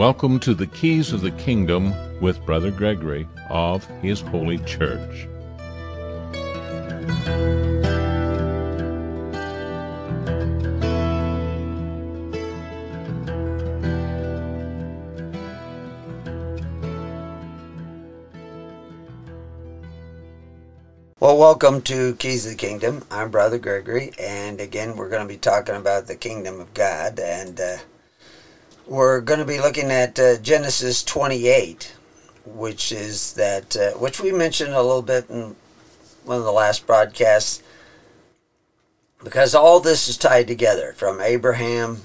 Welcome to the Keys of the Kingdom with Brother Gregory of His Holy Church. Well, welcome to Keys of the Kingdom. I'm Brother Gregory, and again, we're going to be talking about the Kingdom of God, and we're going to be looking at Genesis 28, which is that which we mentioned a little bit in one of the last broadcasts, because all this is tied together, from Abraham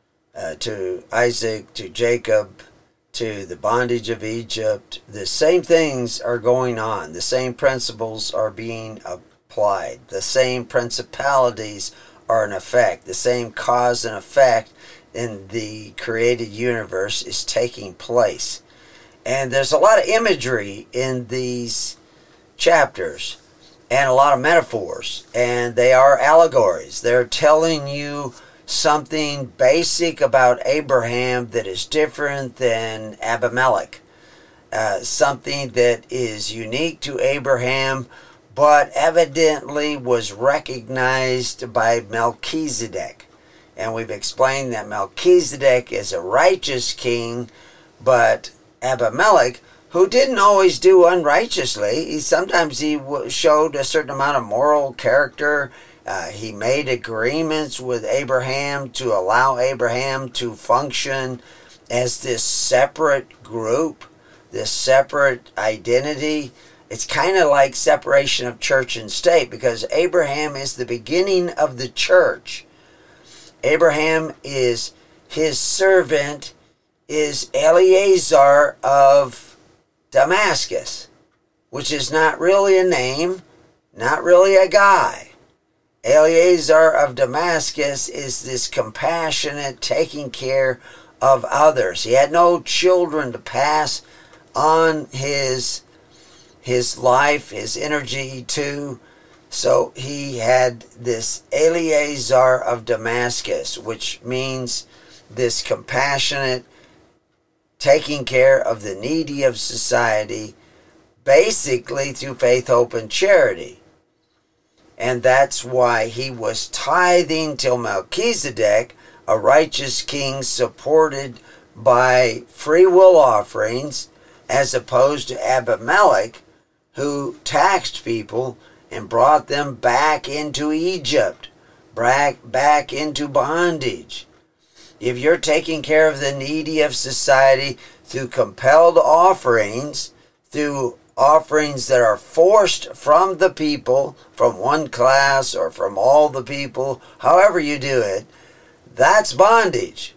to Isaac to Jacob to the bondage of Egypt. The same things are going on. The same principles are being applied. The same principalities are in effect. The same cause and effect in the created universe is taking place. And there's a lot of imagery in these chapters and a lot of metaphors. And they are allegories. They're telling you something basic about Abraham that is different than Abimelech. Something that is unique to Abraham, but evidently was recognized by Melchizedek. And we've explained that Melchizedek is a righteous king, but Abimelech, who didn't always do unrighteously, sometimes he showed a certain amount of moral character. He made agreements with Abraham to allow Abraham to function as this separate group, this separate identity. It's kind of like separation of church and state, because Abraham is the beginning of the church. Abraham is his servant, is Eleazar of Damascus, which is not really a name, not really a guy. Eleazar of Damascus is this compassionate, taking care of others. He had no children to pass on his life, his energy to. So he had this Eleazar of Damascus, which means this compassionate, taking care of the needy of society, basically through faith, hope, and charity. And that's why he was tithing till Melchizedek, a righteous king supported by free will offerings, as opposed to Abimelech, who taxed people and brought them back into Egypt, back into bondage. If you're taking care of the needy of society through compelled offerings, through offerings that are forced from the people, from one class or from all the people, however you do it, that's bondage.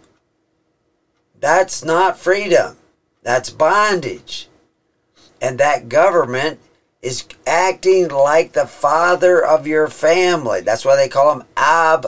That's not freedom. That's bondage. And that government is acting like the father of your family. That's why they call him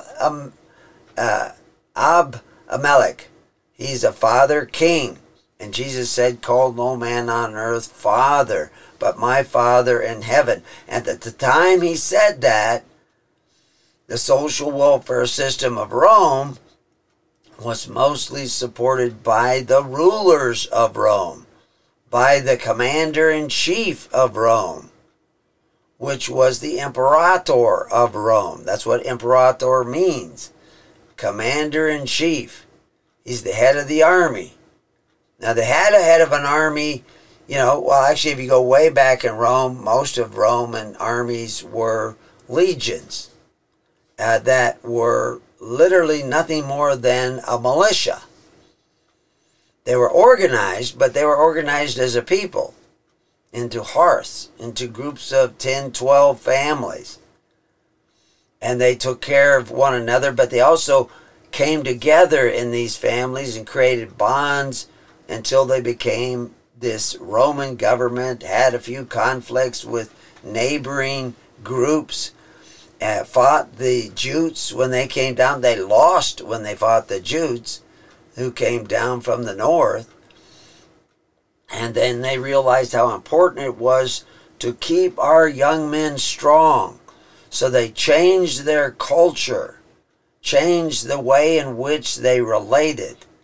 Abimelech. He's a father king. And Jesus said, "Call no man on earth father, but my Father in heaven." And at the time he said that, the social welfare system of Rome was mostly supported by the rulers of Rome, by the commander-in-chief of Rome, which was the imperator of Rome. That's what imperator means, commander-in-chief. He's the head of the army. Now, they had a head of an army, actually, if you go way back in Rome, most of Roman armies were legions that were literally nothing more than a militia. They were organized, but they were organized as a people, into hearths, into groups of 10, 12 families. And they took care of one another, but they also came together in these families and created bonds until they became this Roman government, had a few conflicts with neighboring groups, fought the Jutes when they came down. They lost when they fought the Jutes, who came down from the north. And then they realized how important it was to keep our young men strong. So they changed their culture, changed the way in which they related.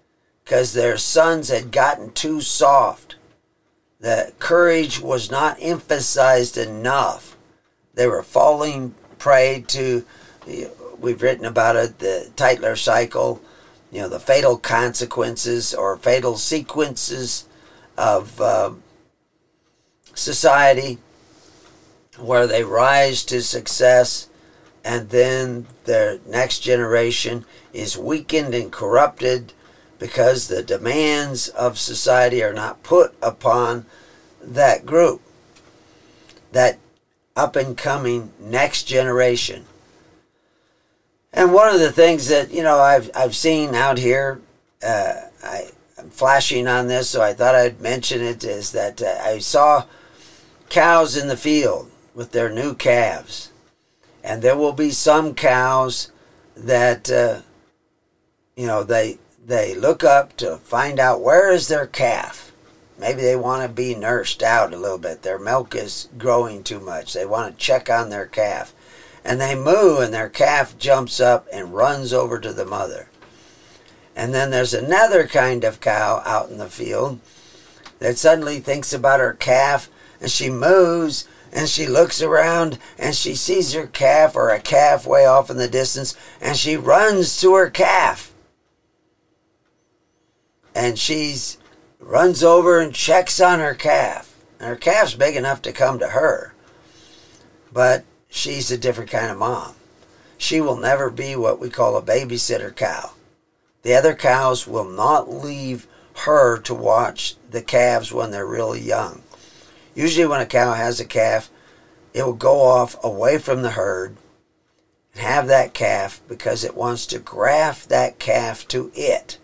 because their sons had gotten too soft. The courage was not emphasized enough. They were falling prey to, we've written about it, the Tytler cycle, the fatal consequences or fatal sequences of society, where they rise to success and then their next generation is weakened and corrupted because the demands of society are not put upon that group, that up and coming next generation. And one of the things that I've seen out here, I'm flashing on this, so I thought I'd mention it, is that I saw cows in the field with their new calves, and there will be some cows that they look up to find out where is their calf. Maybe they want to be nursed out a little bit. Their milk is growing too much. They want to check on their calf. And they moo, and their calf jumps up and runs over to the mother. And then there's another kind of cow out in the field that suddenly thinks about her calf, and she moves, and she looks around, and she sees her calf or a calf way off in the distance, and she runs to her calf. And she runs over and checks on her calf. And her calf's big enough to come to her. But she's a different kind of mom. She will never be what we call a babysitter cow. The other cows will not leave her to watch the calves when they're really young. Usually when a cow has a calf, it will go off away from the herd and have that calf because it wants to graft that calf to it.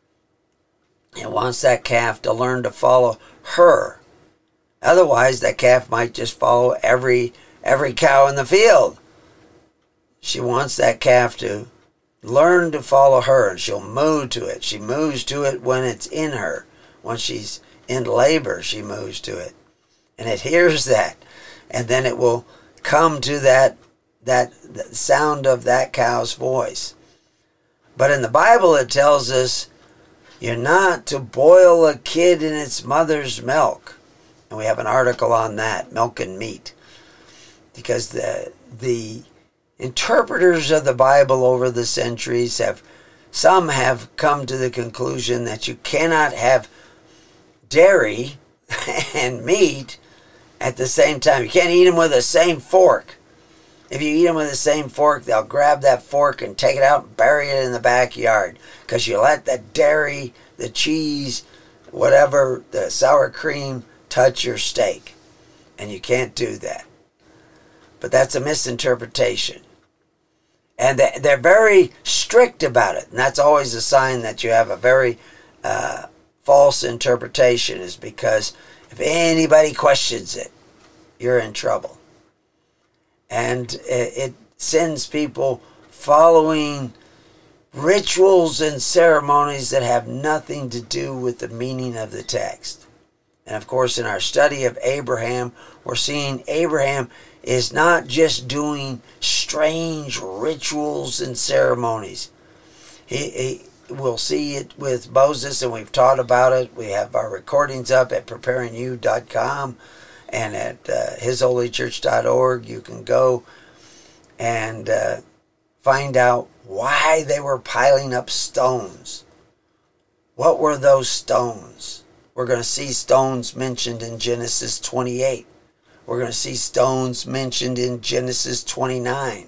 It wants that calf to learn to follow her. Otherwise, that calf might just follow every cow in the field. She wants that calf to learn to follow her, and she'll moo to it. She moves to it when it's in her. When she's in labor, she moves to it. And it hears that. And then it will come to that sound of that cow's voice. But in the Bible, it tells us you're not to boil a kid in its mother's milk. And we have an article on that, milk and meat. Because the interpreters of the Bible over the centuries have come to the conclusion that you cannot have dairy and meat at the same time. You can't eat them with the same fork. If you eat them with the same fork, they'll grab that fork and take it out and bury it in the backyard. Because you let the dairy, the cheese, whatever, the sour cream touch your steak. And you can't do that. But that's a misinterpretation. And they're very strict about it. And that's always a sign that you have a very false interpretation, is because if anybody questions it, you're in trouble. And it sends people following rituals and ceremonies that have nothing to do with the meaning of the text. And of course, in our study of Abraham, we're seeing Abraham is not just doing strange rituals and ceremonies. We'll see it with Moses, and we've taught about it. We have our recordings up at preparingyou.com and at hisholychurch.org. You can go and find out why they were piling up stones. What were those stones? We're going to see stones mentioned in Genesis 28. We're going to see stones mentioned in Genesis 29.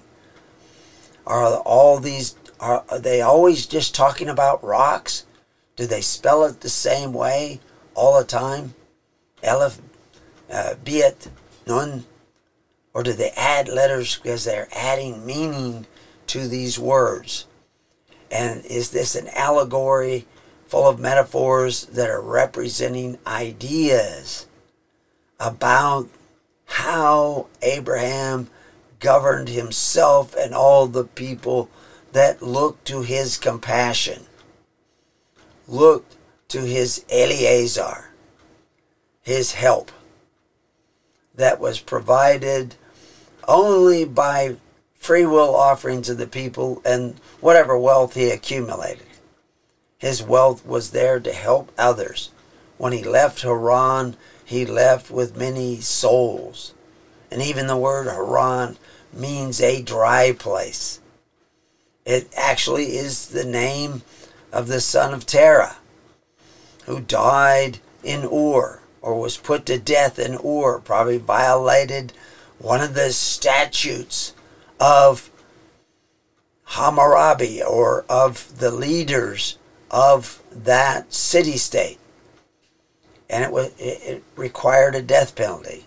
Are they always just talking about rocks? Do they spell it the same way all the time? Aleph, Bet, Nun? Or do they add letters because they're adding meaning to these words? And is this an allegory full of metaphors that are representing ideas about how Abraham governed himself and all the people that looked to his compassion, looked to his Eliezer, his help that was provided only by free will offerings of the people and whatever wealth he accumulated. His wealth was there to help others. When he left Haran, he left with many souls. And even the word Haran means a dry place. It actually is the name of the son of Terah, who died in Ur, or was put to death in Ur, probably violated one of the statutes of Hammurabi, or of the leaders of that city-state. And it required a death penalty.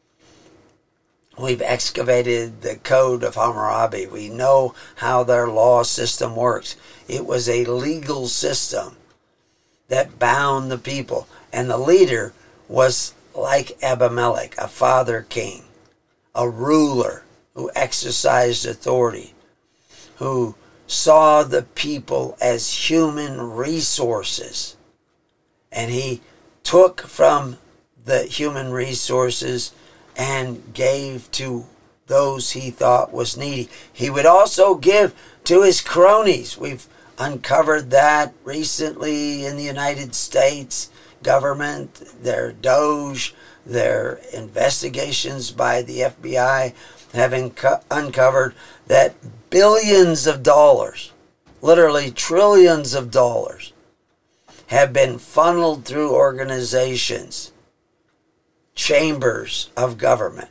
We've excavated the code of Hammurabi. We know how their law system works. It was a legal system that bound the people. And the leader was like Abimelech, a father king, a ruler who exercised authority, who saw the people as human resources. And he took from the human resources and gave to those he thought was needy. He would also give to his cronies. We've uncovered that recently in the United States government, their Doge, their investigations by the FBI have uncovered that billions of dollars, literally trillions of dollars, have been funneled through organizations, chambers of government.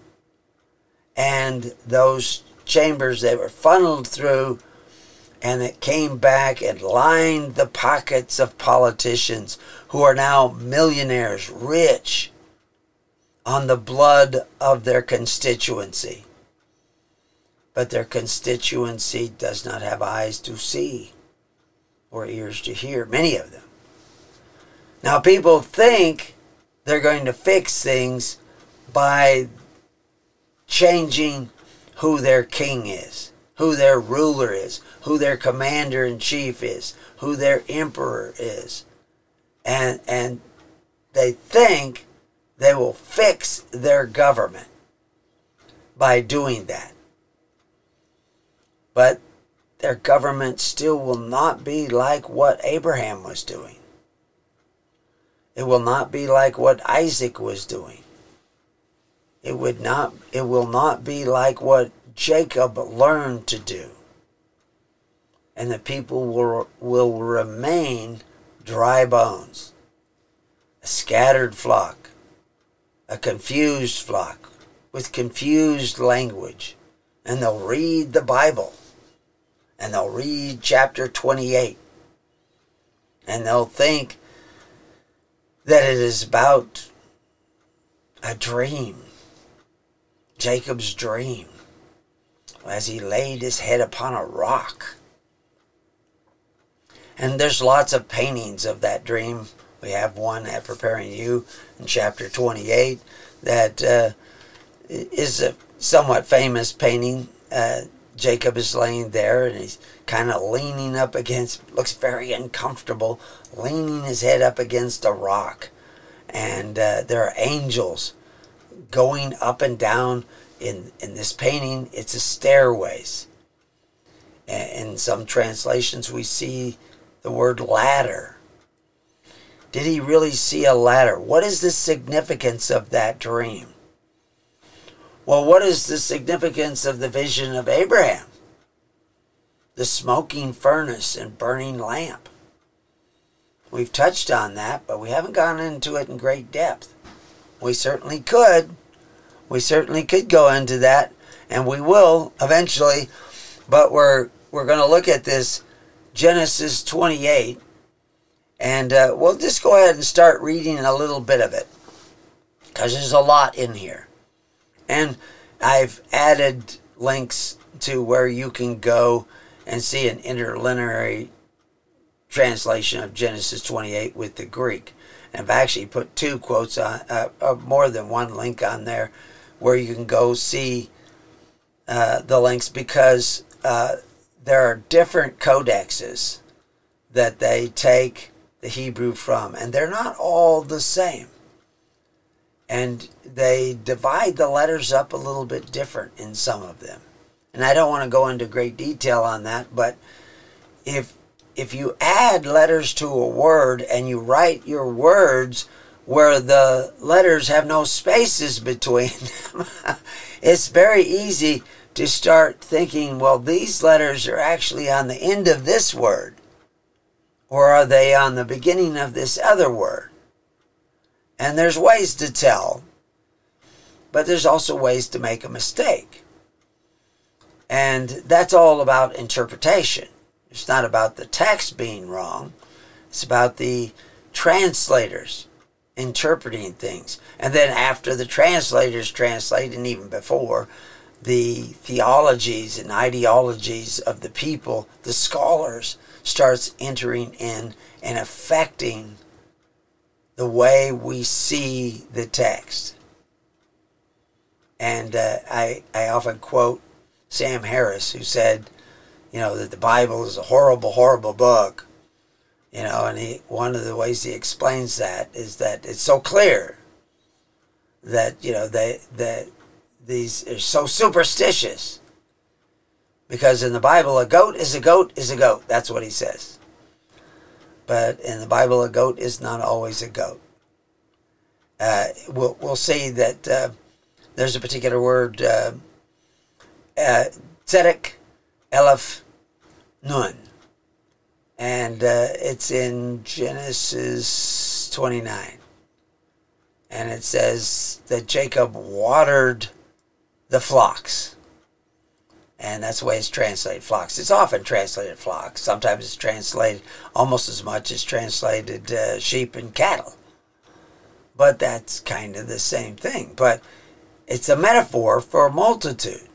And those chambers, they were funneled through, and it came back and lined the pockets of politicians who are now millionaires, rich on the blood of their constituency. But their constituency does not have eyes to see or ears to hear, many of them. Now, people think they're going to fix things by changing who their king is, who their ruler is, who their commander-in-chief is, who their emperor is. And they think they will fix their government by doing that. But their government still will not be like what Abraham was doing. It will not be like what Isaac was doing. It will not be like what Jacob learned to do. And the people will remain dry bones, a scattered flock, a confused flock with confused language. And they'll read the Bible, and they'll read chapter 28, and they'll think that it is about a dream, Jacob's dream, as he laid his head upon a rock. And there's lots of paintings of that dream. We have one at Preparing You in chapter 28 that is a somewhat famous painting. Jacob is laying there, and he's kind of leaning up against, looks very uncomfortable, leaning his head up against a rock. And there are angels going up and down in this painting. It's a stairways. In some translations, we see the word ladder. Did he really see a ladder? What is the significance of that dream? Well, what is the significance of the vision of Abraham? The smoking furnace and burning lamp. We've touched on that, but we haven't gone into it in great depth. We certainly could. We certainly could go into that, and we will eventually, but we're going to look at this Genesis 28, and we'll just go ahead and start reading a little bit of it, because there's a lot in here. And I've added links to where you can go and see an interlinear translation of Genesis 28 with the Greek. And I've actually put two quotes on, more than one link on there, where you can go see the links, because there are different codexes that they take the Hebrew from, and they're not all the same. And they divide the letters up a little bit different in some of them. And I don't want to go into great detail on that, but if if you add letters to a word and you write your words where the letters have no spaces between them, it's very easy to start thinking, well, these letters are actually on the end of this word, or are they on the beginning of this other word? And there's ways to tell, but there's also ways to make a mistake. And that's all about interpretation. It's not about the text being wrong. It's about the translators interpreting things. And then after the translators translate, and even before, the theologies and ideologies of the people, the scholars, starts entering in and affecting the way we see the text. And I often quote Sam Harris, who said, that the Bible is a horrible, horrible book. And one of the ways he explains that is that it's so clear that, these are so superstitious. Because in the Bible, a goat is a goat is a goat. That's what he says. But in the Bible, a goat is not always a goat. We'll see that there's a particular word, tzedek, Aleph, Nun. And it's in Genesis 29. And it says that Jacob watered the flocks. And that's the way it's translated, flocks. It's often translated flocks. Sometimes it's translated almost as much as translated sheep and cattle. But that's kind of the same thing. But it's a metaphor for a multitude.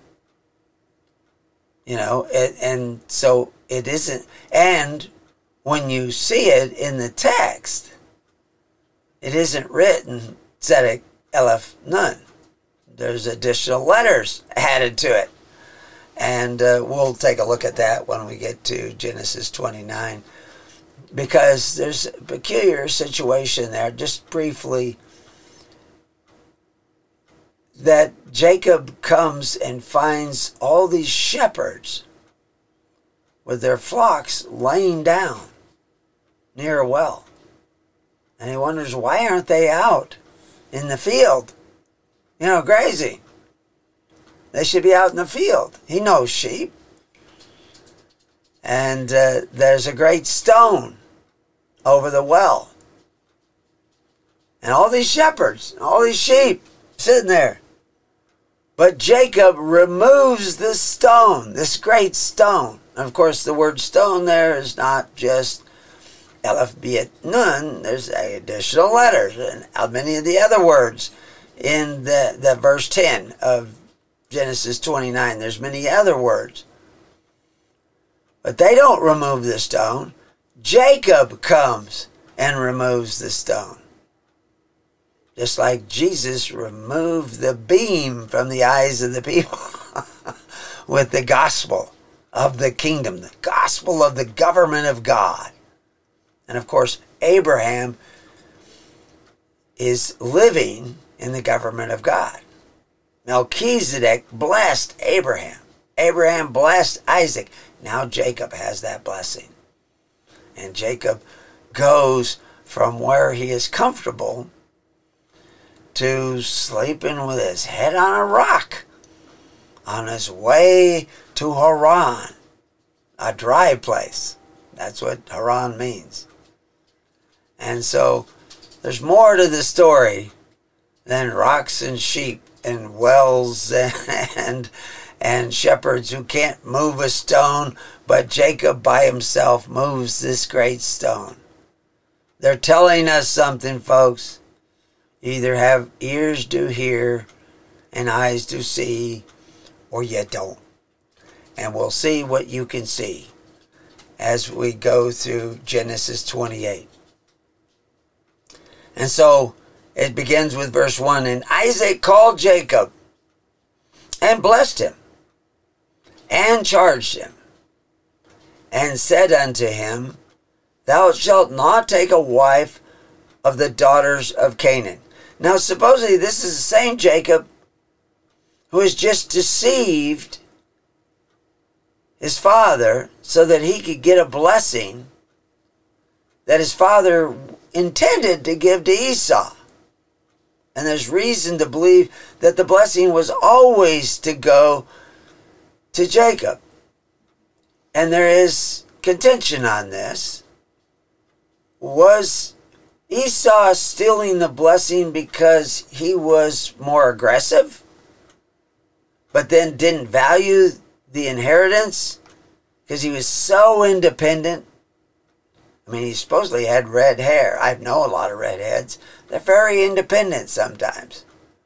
And so it isn't. And when you see it in the text, it isn't written Tzedek, Aleph, Nun. There's additional letters added to it. And we'll take a look at that when we get to Genesis 29. Because there's a peculiar situation there, just briefly, that Jacob comes and finds all these shepherds with their flocks laying down near a well. And he wonders, why aren't they out in the field, grazing? They should be out in the field. He knows sheep. And there's a great stone over the well. And all these shepherds, all these sheep sitting there. But Jacob removes the stone, this great stone. And of course, the word stone there is not just Aleph, Bet, Nun. There's additional letters and many of the other words in the verse 10 of Genesis 29. There's many other words. But they don't remove the stone. Jacob comes and removes the stone. Just like Jesus removed the beam from the eyes of the people with the gospel of the kingdom, the gospel of the government of God. And of course, Abraham is living in the government of God. Melchizedek blessed Abraham. Abraham blessed Isaac. Now Jacob has that blessing. And Jacob goes from where he is comfortable to sleeping with his head on a rock on his way to Haran, a dry place. That's what Haran means. And so there's more to the story than rocks and sheep and wells and shepherds who can't move a stone, but Jacob by himself moves this great stone. They're telling us something, folks. You either have ears to hear and eyes to see, or you don't. And we'll see what you can see as we go through Genesis 28. And so it begins with verse 1. And Isaac called Jacob and blessed him and charged him and said unto him, Thou shalt not take a wife of the daughters of Canaan. Now, supposedly this is the same Jacob who has just deceived his father so that he could get a blessing that his father intended to give to Esau. And there's reason to believe that the blessing was always to go to Jacob. And there is contention on this. Was Esau stealing the blessing because he was more aggressive, but then didn't value the inheritance because he was so independent? I mean, he supposedly had red hair. I know a lot of redheads. They're very independent sometimes.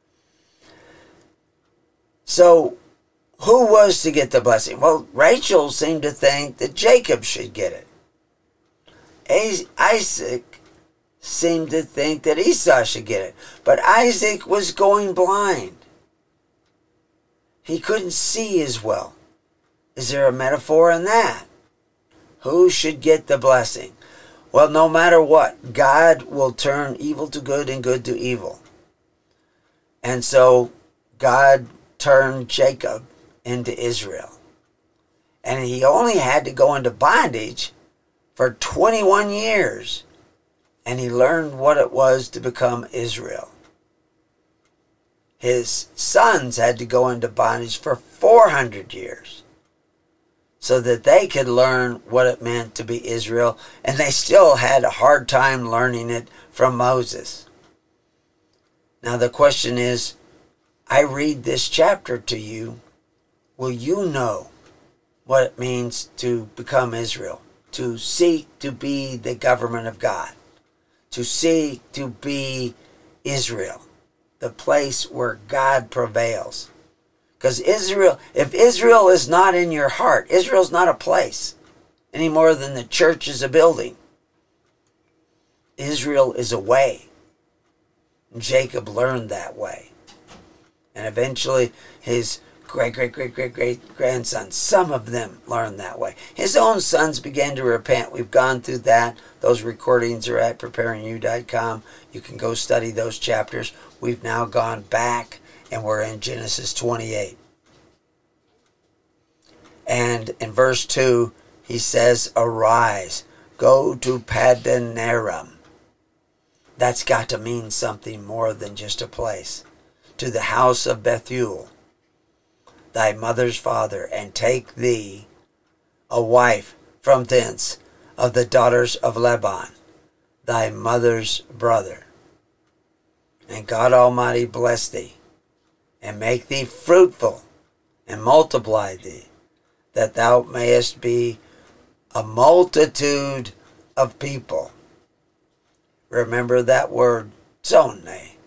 So, who was to get the blessing? Well, Rachel seemed to think that Jacob should get it. Isaac seemed to think that Esau should get it. But Isaac was going blind. He couldn't see as well. Is there a metaphor in that? Who should get the blessing? Well, no matter what, God will turn evil to good and good to evil. And so God turned Jacob into Israel. And he only had to go into bondage for 21 years. And he learned what it was to become Israel. His sons had to go into bondage for 400 years. So that they could learn what it meant to be Israel. And they still had a hard time learning it from Moses. Now the question is, I read this chapter to you. Will you know what it means to become Israel? To seek to be the government of God. To seek to be Israel. The place where God prevails. Because if Israel is not in your heart, Israel's not a place any more than the church is a building. Israel is a way. And Jacob learned that way. And eventually his great-great-great-great-great-grandsons, some of them learned that way. His own sons began to repent. We've gone through that. Those recordings are at preparingyou.com. You can go study those chapters. We've now gone back. And we're in Genesis 28. And in verse 2, he says, arise, go to Paddan Aram. That's got to mean something more than just a place. To the house of Bethuel, thy mother's father, and take thee a wife from thence of the daughters of Laban, thy mother's brother. And God Almighty bless thee, and make thee fruitful, and multiply thee, that thou mayest be a multitude of people. Remember that word, zone,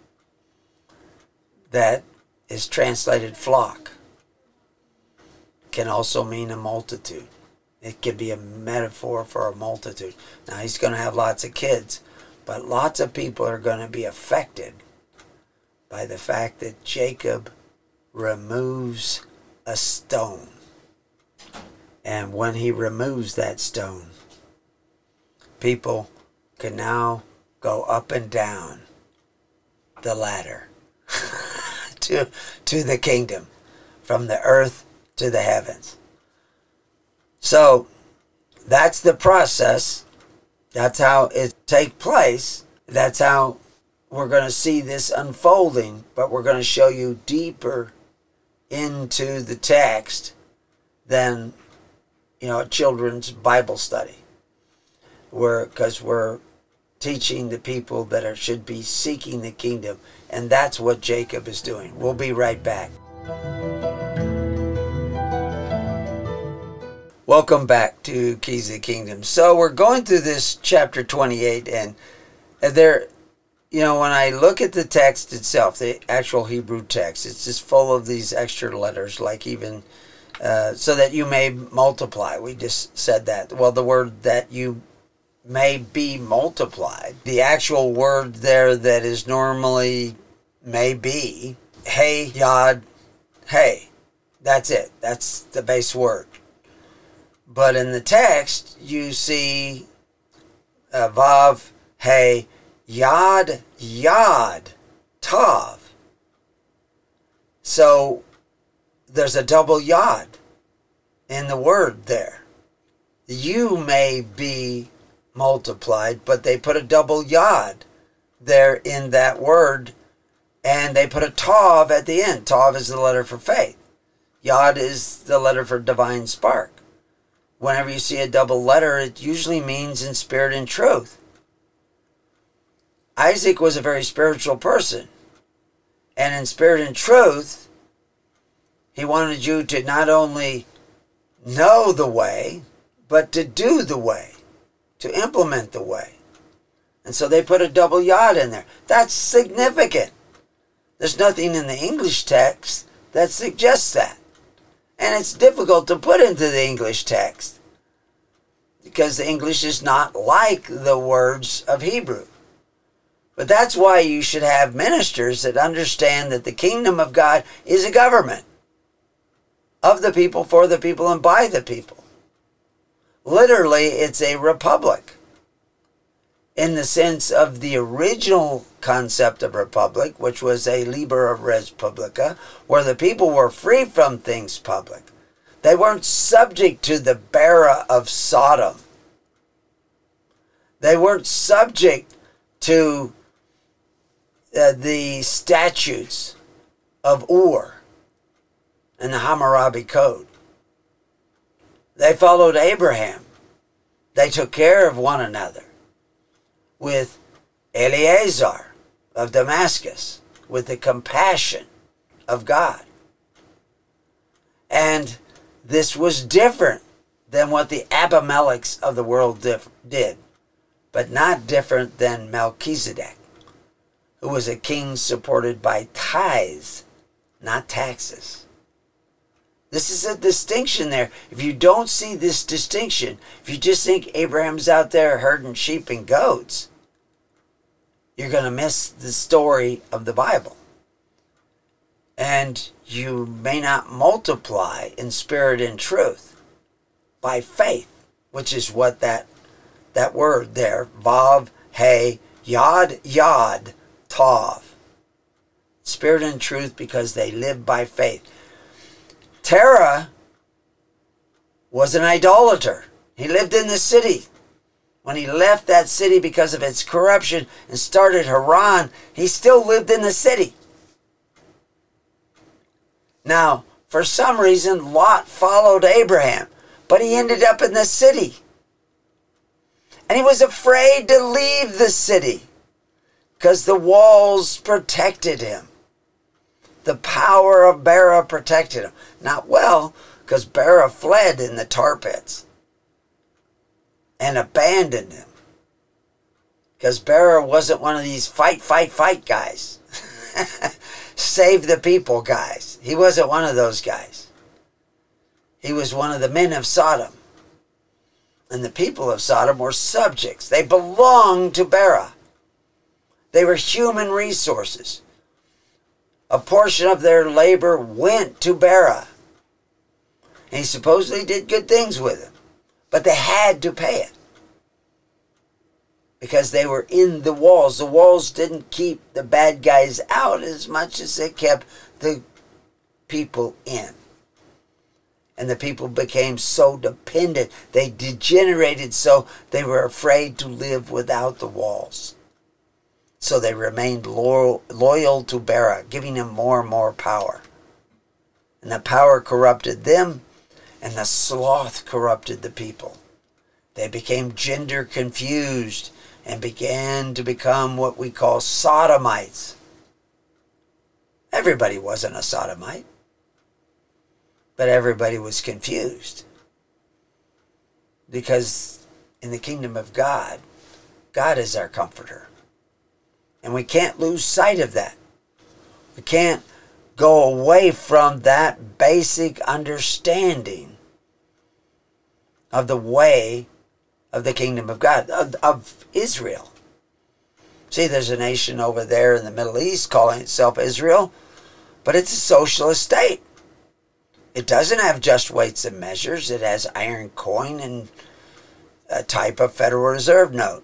that is translated flock, can also mean a multitude. It could be a metaphor for a multitude. Now, he's going to have lots of kids, but lots of people are going to be affected by the fact that Jacob removes a stone. And when he removes that stone, people can now go up and down the ladder to the kingdom, from the earth to the heavens. So that's the process. That's how it takes place. That's how we're going to see this unfolding, but we're going to show you deeper into the text than, a children's Bible study. Because we're teaching the people that should be seeking the kingdom, and that's what Jacob is doing. We'll be right back. Welcome back to Keys of the Kingdom. So we're going through this chapter 28, and there, when I look at the text itself, the actual Hebrew text, it's just full of these extra letters, like even, so that you may multiply. We just said that. Well, the word that you may be multiplied, the actual word there that is normally may be, hey, yod, hey. That's it. That's the base word. But in the text, you see vav, hey, yod, tav. So there's a double yod in the word there. You may be multiplied, but they put a double yod there in that word, and they put a tav at the end. Tav is the letter for faith. Yod is the letter for divine spark. Whenever you see a double letter, it usually means in spirit and truth. Isaac was a very spiritual person. And in spirit and truth, he wanted you to not only know the way, but to do the way, to implement the way. And so they put a double yod in there. That's significant. There's nothing in the English text that suggests that. And it's difficult to put into the English text because the English is not like the words of Hebrew. But that's why you should have ministers that understand that the kingdom of God is a government of the people, for the people, and by the people. Literally, it's a republic in the sense of the original concept of republic, which was a liber res publica, where the people were free from things public. They weren't subject to the Bera of Sodom. They weren't subject to the statutes of Ur and the Hammurabi Code. They followed Abraham. They took care of one another with Eleazar of Damascus, with the compassion of God. And this was different than what the Abimelechs of the world did, but not different than Melchizedek, who was a king supported by tithes, not taxes. This is a distinction there. If you don't see this distinction, if you just think Abraham's out there herding sheep and goats, you're going to miss the story of the Bible. And you may not multiply in spirit and truth by faith, which is what that word there, Vav, He, Yod, Yod, Tav. Spirit and truth, because they live by faith. Terah was an idolater. He lived in the city. When he left that city because of its corruption and started Haran, he still lived in the city. Now, for some reason, Lot followed Abraham, but he ended up in the city. And he was afraid to leave the city because the walls protected him. The power of Bera protected him. Not well, because Bera fled in the tar pits and abandoned him. Because Bera wasn't one of these fight guys. Save the people guys. He wasn't one of those guys. He was one of the men of Sodom. And the people of Sodom were subjects. They belonged to Bera. They were human resources. A portion of their labor went to Bera. And he supposedly did good things with him. But they had to pay it. Because they were in the walls. The walls didn't keep the bad guys out as much as they kept the people in. And the people became so dependent. They degenerated so they were afraid to live without the walls. So they remained loyal to Bera, giving him more and more power. And the power corrupted them, and the sloth corrupted the people. They became gender confused and began to become what we call sodomites. Everybody wasn't a sodomite, but everybody was confused. Because in the kingdom of God, God is our comforter. And we can't lose sight of that. We can't go away from that basic understanding of the way of the kingdom of God, of Israel. See, there's a nation over there in the Middle East calling itself Israel, but it's a socialist state. It doesn't have just weights and measures. It has iron coin and a type of Federal Reserve note.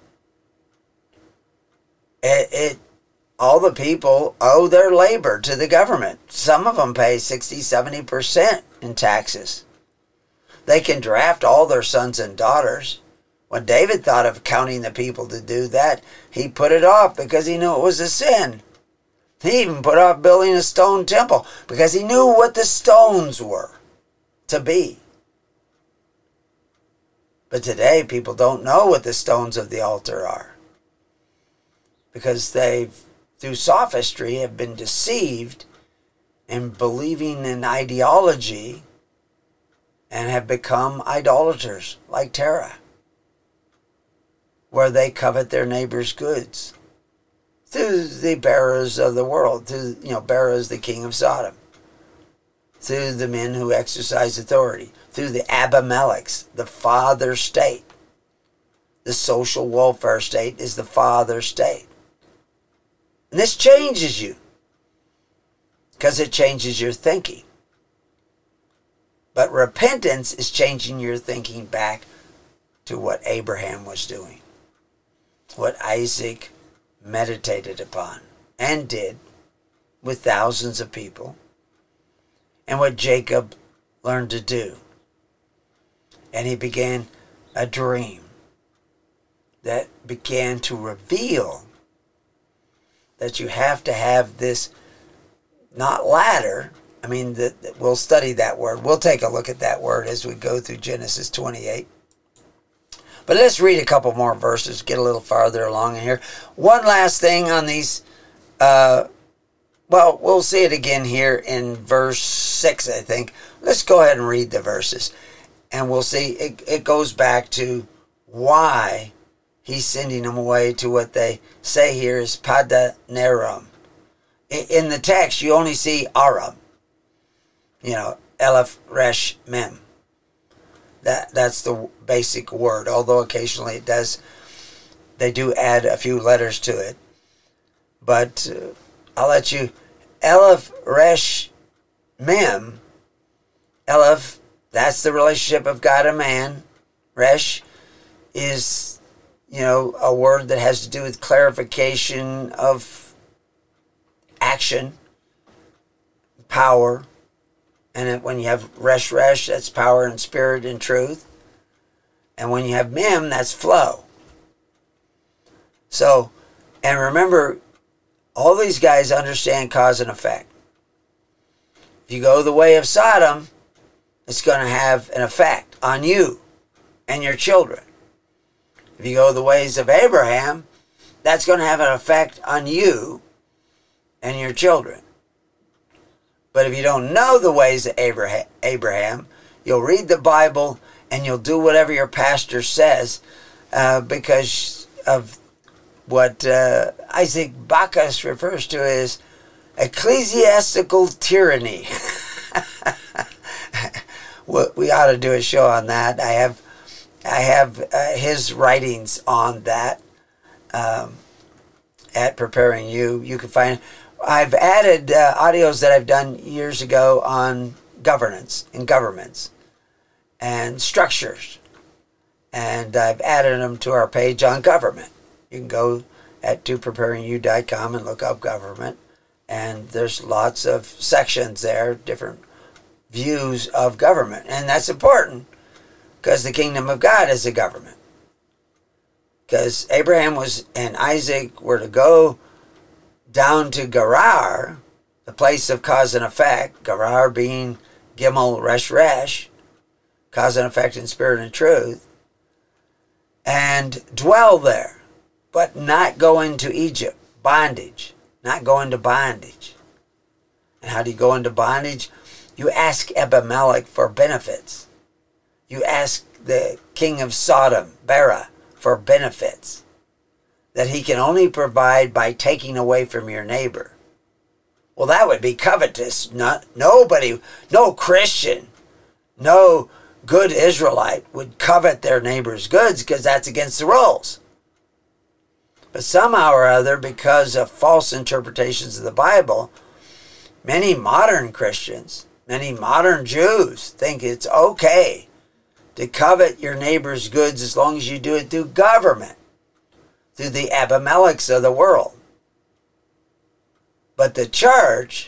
All the people owe their labor to the government. Some of them pay 60-70% in taxes. They can draft all their sons and daughters, When David thought of counting the people to do that, he put it off because he knew it was a sin. He even put off building a stone temple because he knew what the stones were to be. But today, people don't know what the stones of the altar are because they've, through sophistry, have been deceived in believing in ideology and have become idolaters like Terah, where they covet their neighbor's goods through the bearers of the world, through, Bera is the king of Sodom, through the men who exercise authority, through the Abimelechs, the father state. The social welfare state is the father state. And this changes you because it changes your thinking. But repentance is changing your thinking back to what Abraham was doing, what Isaac meditated upon and did with thousands of people, and what Jacob learned to do. And he began a dream that began to reveal that you have to have this, not ladder. I mean, we'll study that word. We'll take a look at that word as we go through Genesis 28. But let's read a couple more verses, get a little farther along in here. One last thing on these, we'll see it again here in verse 6, I think. Let's go ahead and read the verses. And we'll see, it goes back to why he's sending them away to what they say here is Padanaram. In the text, you only see Aram. Aleph, Resh, Mem. That's the basic word, although occasionally they do add a few letters to it. But I'll let you, Aleph, Resh, Mem, Aleph, that's the relationship of God and man. Resh is, a word that has to do with clarification of action, power. And when you have Resh, that's power and spirit and truth. And when you have Mem, that's flow. So, and remember, all these guys understand cause and effect. If you go the way of Sodom, it's going to have an effect on you and your children. If you go the ways of Abraham, that's going to have an effect on you and your children. But if you don't know the ways of Abraham, you'll read the Bible and you'll do whatever your pastor says because of what Isaac Bacchus refers to as ecclesiastical tyranny. We ought to do a show on that. I have his writings on that at Preparing You. You can find. I've added audios that I've done years ago on governance and governments and structures. And I've added them to our page on government. You can go at topreparingyou.com and look up government. And there's lots of sections there, different views of government. And that's important because the kingdom of God is a government. Because Abraham and Isaac were to go down to Gerar, the place of cause and effect, Gerar being Gimel Resh, cause and effect in spirit and truth, and dwell there, but not go into Egypt, bondage, not go into bondage. And how do you go into bondage? You ask Abimelech for benefits. You ask the king of Sodom, Bera, for benefits that he can only provide by taking away from your neighbor. Well, that would be covetous. Nobody, no Christian, no good Israelite would covet their neighbor's goods because that's against the rules. But somehow or other, because of false interpretations of the Bible, many modern Christians, many modern Jews think it's okay to covet your neighbor's goods as long as you do it through government, through the Abimelechs of the world. But the church,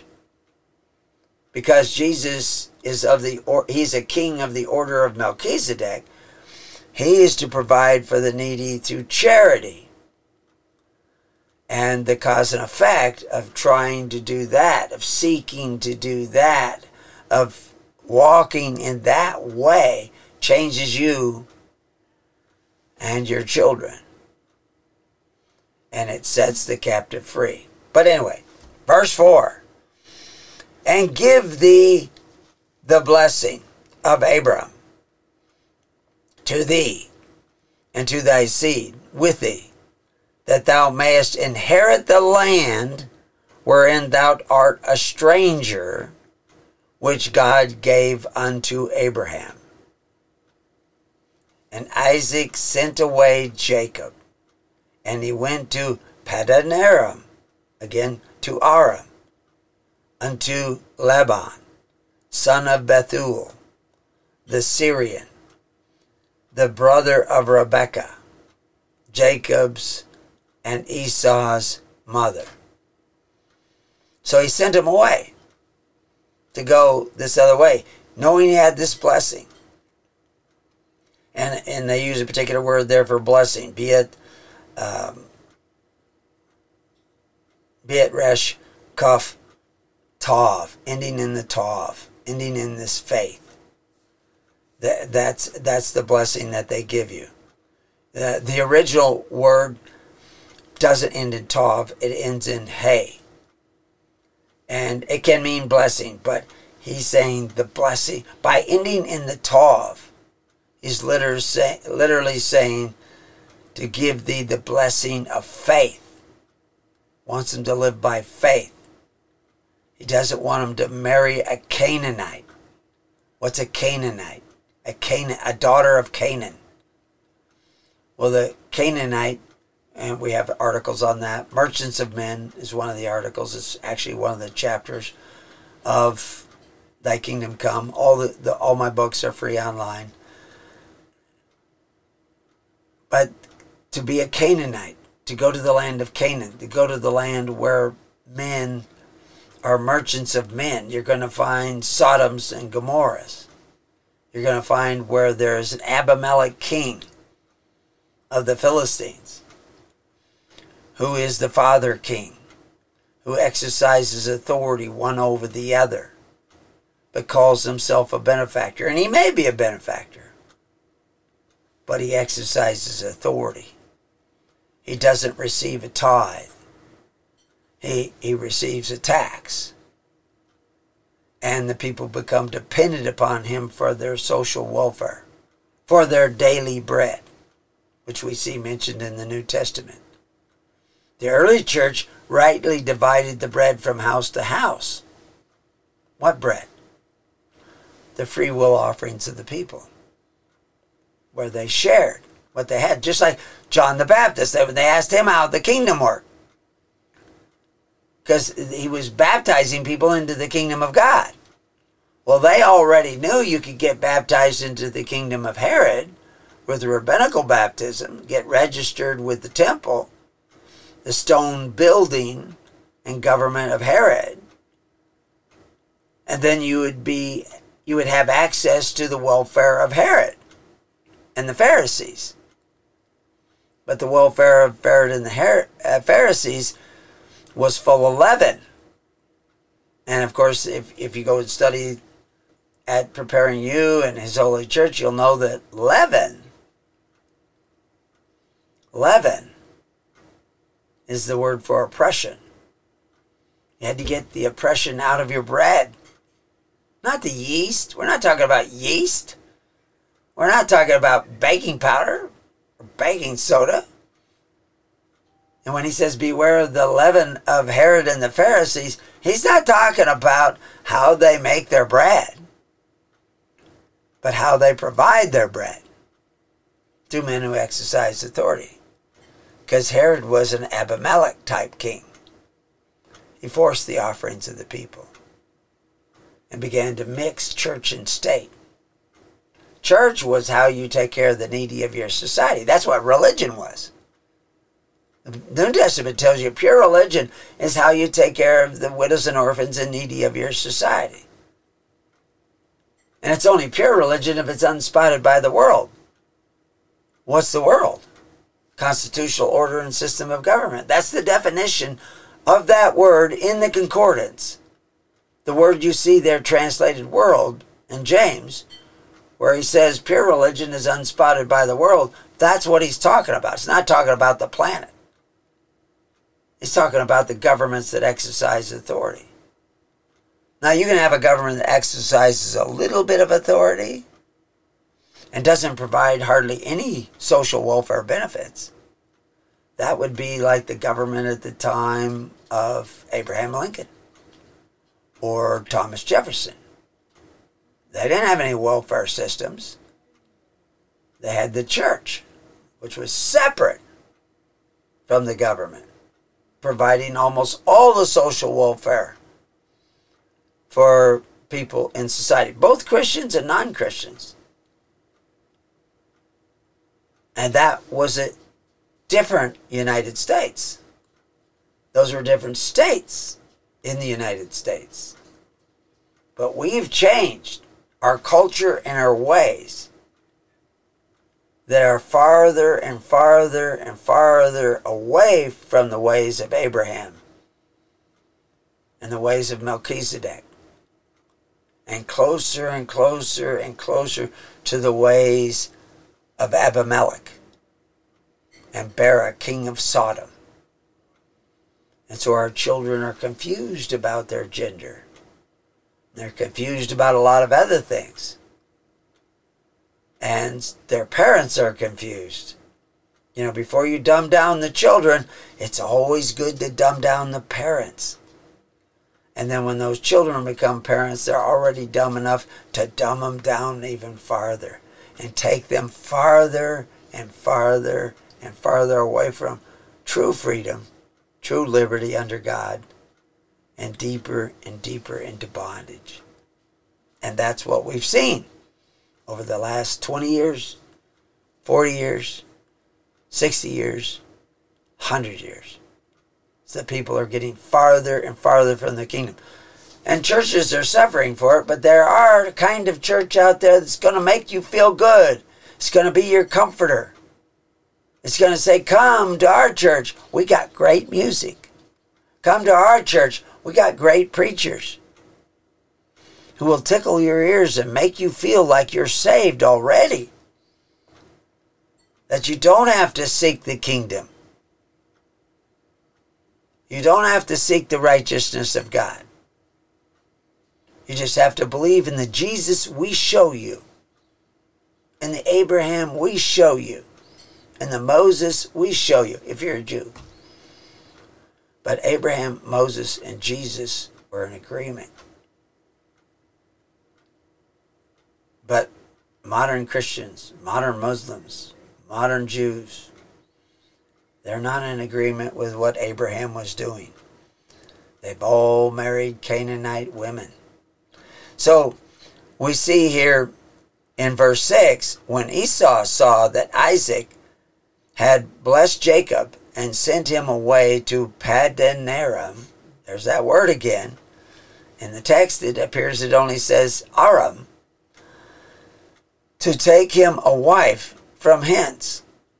because Jesus is he's a king of the order of Melchizedek, He is to provide for the needy through charity. And the cause and effect of trying to do that, of seeking to do that, of walking in that way, changes you and your children. And it sets the captive free. But anyway, verse 4. And give thee the blessing of Abram to thee and to thy seed with thee, that thou mayest inherit the land wherein thou art a stranger, which God gave unto Abraham. And Isaac sent away Jacob, and he went to Paddan Aram, again to Aram, unto Laban, son of Bethuel, the Syrian, the brother of Rebekah, Jacob's and Esau's mother. So he sent him away to go this other way, knowing he had this blessing. And they use a particular word there for blessing, be it resh, kaf, tav, ending in the tav, ending in this faith. That's the blessing that they give you. The original word doesn't end in tav, it ends in hey. And it can mean blessing, but he's saying the blessing, by ending in the tav, he's literally saying to give thee the blessing of faith. Wants them to live by faith. He doesn't want them to marry a Canaanite. What's a Canaanite? A daughter of Canaan. Well, the Canaanite, and we have articles on that. Merchants of Men is one of the articles. It's actually one of the chapters of Thy Kingdom Come. All my books are free online. But to be a Canaanite, to go to the land of Canaan, to go to the land where men are merchants of men, you're going to find Sodoms and Gomorrahs. You're going to find where there's an Abimelech king of the Philistines, who is the father king, who exercises authority one over the other, but calls himself a benefactor. And he may be a benefactor, but he exercises authority. He doesn't receive a tithe. He receives a tax. And the people become dependent upon him for their social welfare, for their daily bread, which we see mentioned in the New Testament. The early church rightly divided the bread from house to house. What bread? The free will offerings of the people, where they shared what they had. Just like John the Baptist, when they asked him how the kingdom worked, because he was baptizing people into the kingdom of God. Well, they already knew you could get baptized into the kingdom of Herod with the rabbinical baptism, get registered with the temple, the stone building and government of Herod, and then you would have access to the welfare of Herod and the Pharisees. But the welfare of Herod and the Pharisees was full of leaven. And of course, if you go and study at Preparing You and His Holy Church, you'll know that leaven is the word for oppression. You had to get the oppression out of your bread. Not the yeast. We're not talking about yeast. We're not talking about baking powder or baking soda. And when he says, beware of the leaven of Herod and the Pharisees, he's not talking about how they make their bread, but how they provide their bread to men who exercise authority. Because Herod was an Abimelech type king. He forced the offerings of the people and began to mix church and state. Church was how you take care of the needy of your society. That's what religion was. The New Testament tells you pure religion is how you take care of the widows and orphans and needy of your society. And it's only pure religion if it's unspotted by the world. What's the world? Constitutional order and system of government. That's the definition of that word in the concordance. The word you see there translated world in James, where he says pure religion is unspotted by the world, that's what he's talking about. He's not talking about the planet. He's talking about the governments that exercise authority. Now, you can have a government that exercises a little bit of authority and doesn't provide hardly any social welfare benefits. That would be like the government at the time of Abraham Lincoln or Thomas Jefferson. They didn't have any welfare systems. They had the church, which was separate from the government, providing almost all the social welfare for people in society, both Christians and non-Christians. And that was a different United States. Those were different states in the United States. But we've changed our culture and our ways that are farther and farther and farther away from the ways of Abraham and the ways of Melchizedek, and closer and closer and closer to the ways of Abimelech and Bera, king of Sodom. And so our children are confused about their gender. They're confused about a lot of other things. And their parents are confused. You know, before you dumb down the children, it's always good to dumb down the parents. And then when those children become parents, they're already dumb enough to dumb them down even farther and take them farther and farther and farther away from true freedom, true liberty under God, and deeper into bondage. And that's what we've seen over the last 20 years, 40 years, 60 years, 100 years. So that people are getting farther and farther from the kingdom. And churches are suffering for it, but there are a kind of church out there that's going to make you feel good. It's going to be your comforter. It's going to say, come to our church. We got great music. Come to our church. We got great preachers who will tickle your ears and make you feel like you're saved already. That you don't have to seek the kingdom. You don't have to seek the righteousness of God. You just have to believe in the Jesus we show you, in the Abraham we show you, and the Moses we show you, if you're a Jew. But Abraham, Moses, and Jesus were in agreement. But modern Christians, modern Muslims, modern Jews, they're not in agreement with what Abraham was doing. They've all married Canaanite women. So we see here in verse 6, when Esau saw that Isaac had blessed Jacob and sent him away to Paddan Aram, there's that word again. In the text it appears it only says Aram, to take him a wife from hence.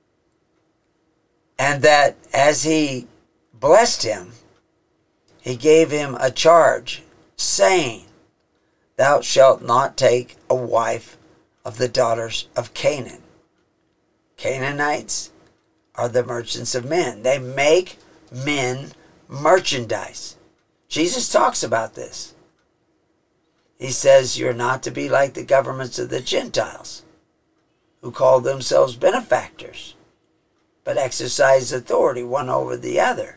And that as he blessed him, he gave him a charge, saying, thou shalt not take a wife of the daughters of Canaan. Canaanites are the merchants of men. They make men merchandise. Jesus talks about this. He says you're not to be like the governments of the Gentiles, who call themselves benefactors, but exercise authority one over the other.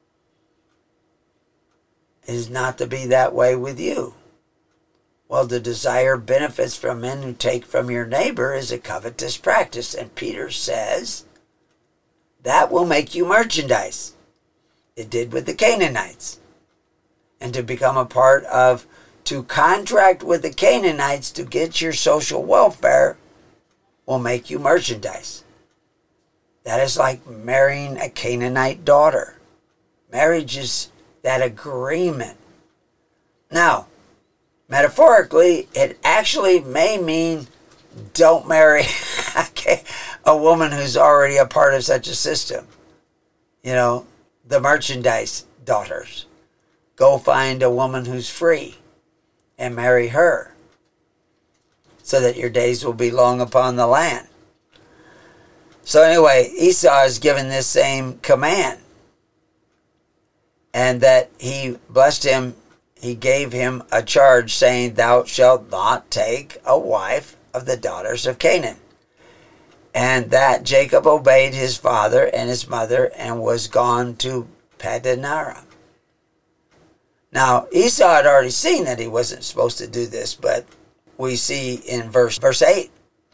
It is not to be that way with you. Well, to desire benefits from men who take from your neighbor is a covetous practice. And Peter says that will make you merchandise. It did with the Canaanites. And to become a part of, to contract with the Canaanites to get your social welfare will make you merchandise. That is like marrying a Canaanite daughter. Marriage is that agreement. Now, metaphorically, it actually may mean don't marry a woman who's already a part of such a system. You know, the merchandise daughters. Go find a woman who's free and marry her, so that your days will be long upon the land. So anyway, Esau is given this same command. And that he blessed him, he gave him a charge saying, thou shalt not take a wife of the daughters of Canaan. And that Jacob obeyed his father and his mother and was gone to Paddan Aram. Now, Esau had already seen that he wasn't supposed to do this, but we see in verse 8.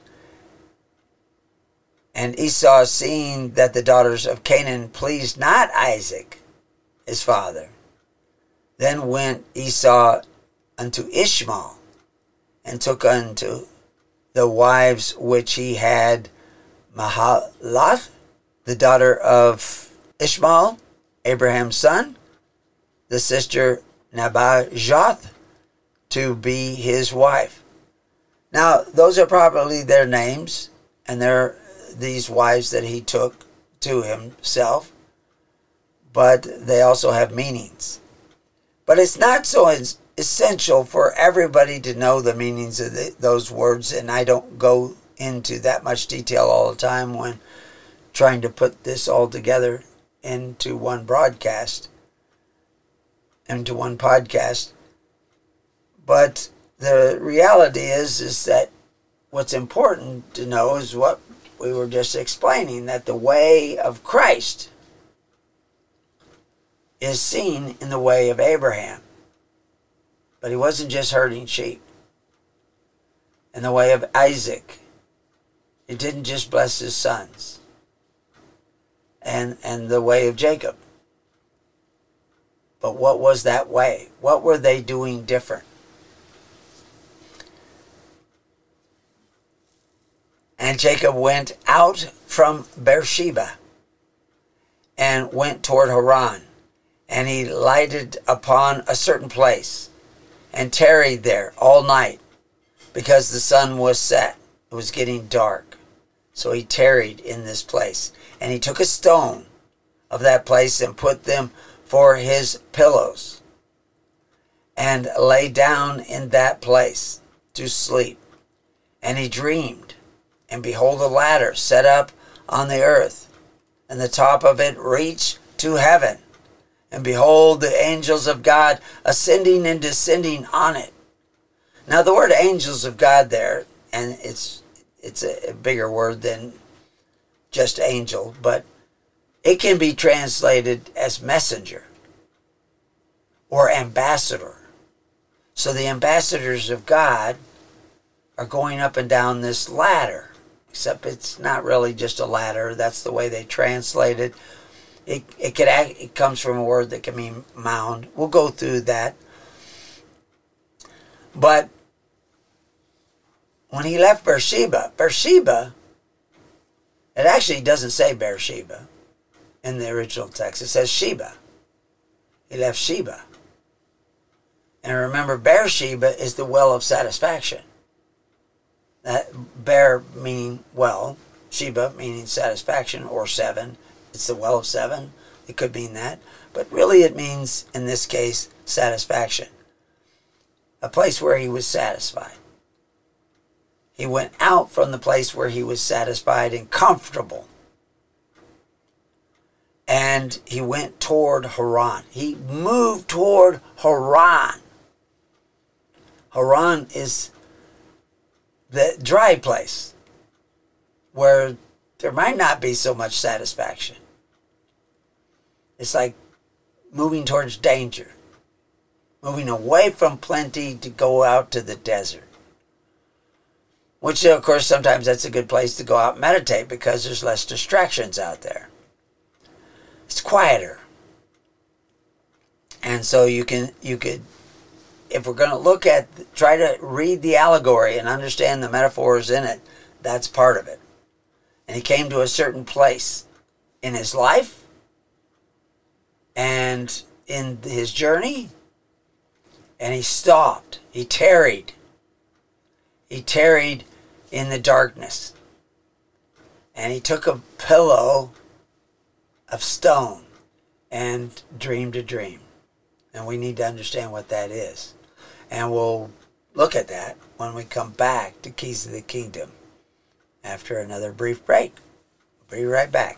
And Esau, seeing that the daughters of Canaan pleased not Isaac, his father, then went Esau unto Ishmael, and took unto the wives which he had Mahalath, the daughter of Ishmael, Abraham's son, the sister Nebajoth, to be his wife. Now, those are probably their names, and they're these wives that he took to himself, but they also have meanings. But it's not so essential for everybody to know the meanings of those words, and I don't go into that much detail all the time when trying to put this all together into one broadcast, into one podcast. But the reality is that what's important to know is what we were just explaining, that the way of Christ is seen in the way of Abraham. But he wasn't just herding sheep. In the way of Isaac, he didn't just bless his sons. And the way of Jacob. But what was that way? What were they doing different? And Jacob went out from Beersheba and went toward Haran. And he lighted upon a certain place and tarried there all night because the sun was set. It was getting dark. So he tarried in this place. And he took a stone of that place and put them for his pillows and lay down in that place to sleep. And he dreamed, and behold, a ladder set up on the earth, and the top of it reached to heaven. And behold, the angels of God ascending and descending on it. Now the word angels of God there, and it's a bigger word than just angel, but it can be translated as messenger or ambassador. So the ambassadors of God are going up and down this ladder, except it's not really just a ladder. That's the way they translate it. It comes from a word that can mean mound. We'll go through that. But when he left Beersheba, it actually doesn't say Beersheba in the original text. It says Sheba. He left Sheba. And remember, Beersheba is the well of satisfaction. That Beer meaning well, Sheba meaning satisfaction or seven. It's the well of seven. It could mean that. But really it means, in this case, satisfaction. A place where he was satisfied. He went out from the place where he was satisfied and comfortable. And he went toward Haran. He moved toward Haran. Haran is the dry place where there might not be so much satisfaction. It's like moving towards danger. Moving away from plenty to go out to the desert. Which, of course, sometimes that's a good place to go out and meditate because there's less distractions out there. It's quieter. And so you could, if we're going to look at, try to read the allegory and understand the metaphors in it, that's part of it. And he came to a certain place in his life and in his journey, and he stopped. He tarried. He tarried in the darkness. And he took a pillow of stone and dreamed a dream. And we need to understand what that is. And we'll look at that when we come back to Keys of the Kingdom after another brief break. We'll be right back.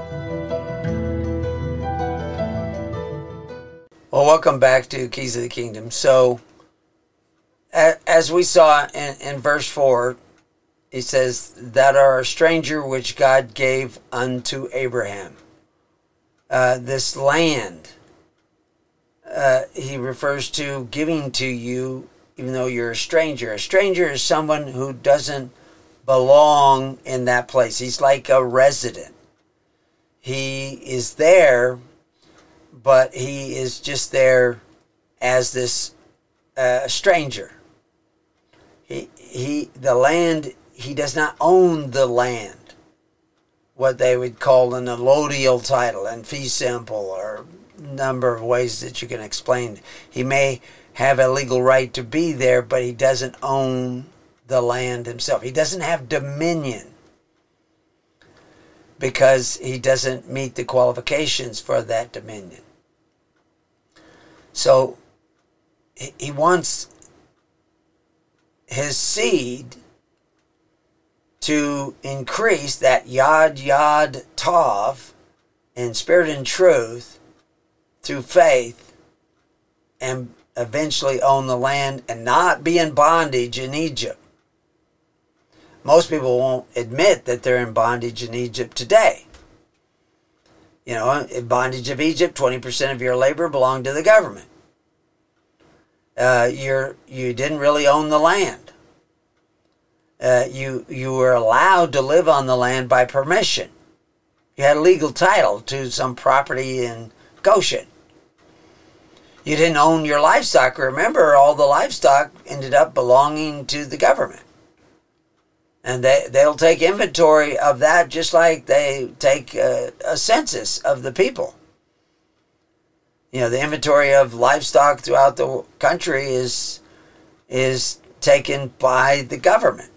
Well, welcome back to Keys of the Kingdom. So, as we saw in verse 4, he says, that are a stranger which God gave unto Abraham. This land, he refers to giving to you, even though you're a stranger. A stranger is someone who doesn't belong in that place. He's like a resident. He is there, but he is just there as this stranger. The land, he does not own the land. What they would call an allodial title and fee simple, or a number of ways that you can explain. He may have a legal right to be there, but he doesn't own the land himself. He doesn't have dominion because he doesn't meet the qualifications for that dominion. So he wants his seed to increase that yod tov in spirit and truth through faith, and eventually own the land and not be in bondage in Egypt. Most people won't admit that they're in bondage in Egypt today. You know, in bondage of Egypt, 20% of your labor belonged to the government. You didn't really own the land. You were allowed to live on the land by permission. You had a legal title to some property in Goshen. You didn't own your livestock. Remember, all the livestock ended up belonging to the government. And they'll take inventory of that just like they take a census of the people. You know, the inventory of livestock throughout the country is taken by the government.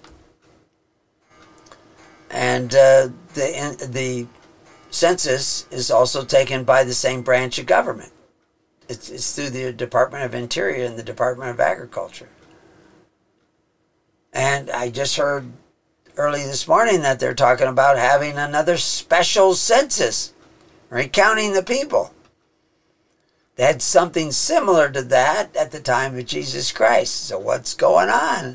And the census is also taken by the same branch of government. It's through the Department of Interior and the Department of Agriculture. And I just heard early this morning that they're talking about having another special census, recounting the people. They had something similar to that at the time of Jesus Christ. So what's going on?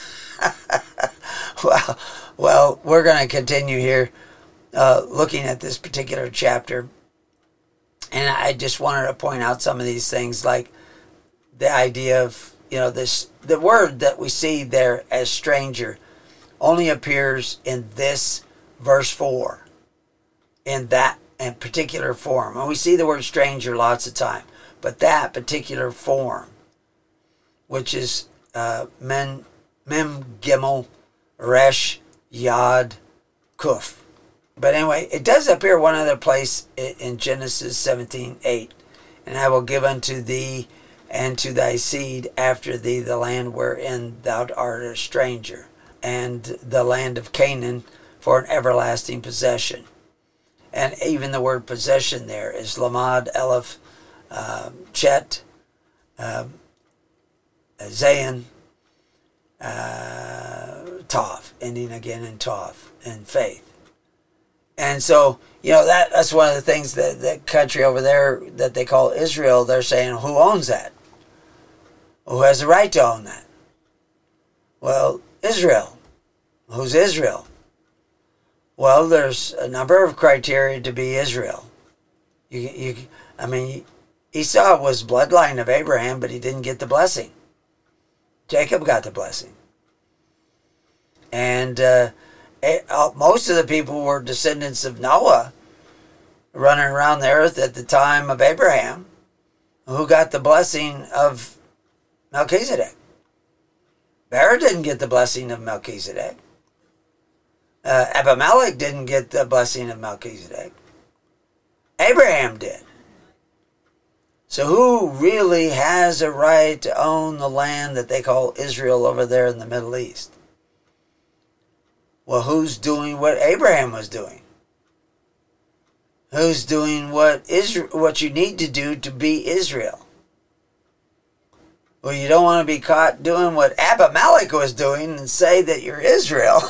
Well, we're going to continue here looking at this particular chapter. And I just wanted to point out some of these things, like the idea of, the word that we see there as stranger only appears in this verse 4, in that particular form. And we see the word stranger lots of time, but that particular form, which is Mem Gimel Resh Yod Kuf. But anyway, it does appear one other place in Genesis 17:8. And I will give unto thee and to thy seed after thee the land wherein thou art a stranger, and the land of Canaan for an everlasting possession. And even the word possession there is Lamad, Aleph, Chet, Zayin, Tav, ending again in Tav, in faith. And so, that's one of the things that the country over there that they call Israel, they're saying, who owns that? Who has the right to own that? Well, Israel. Who's Israel? Well, there's a number of criteria to be Israel. Esau was bloodline of Abraham, but he didn't get the blessing. Jacob got the blessing. And most of the people were descendants of Noah running around the earth at the time of Abraham, who got the blessing of Melchizedek. Bear didn't get the blessing of Melchizedek. Abimelech didn't get the blessing of Melchizedek. Abraham did. So who really has a right to own the land that they call Israel over there in the Middle East? Well, who's doing what Abraham was doing? Who's doing what you need to do to be Israel? Well, you don't want to be caught doing what Abimelech was doing and say that you're Israel.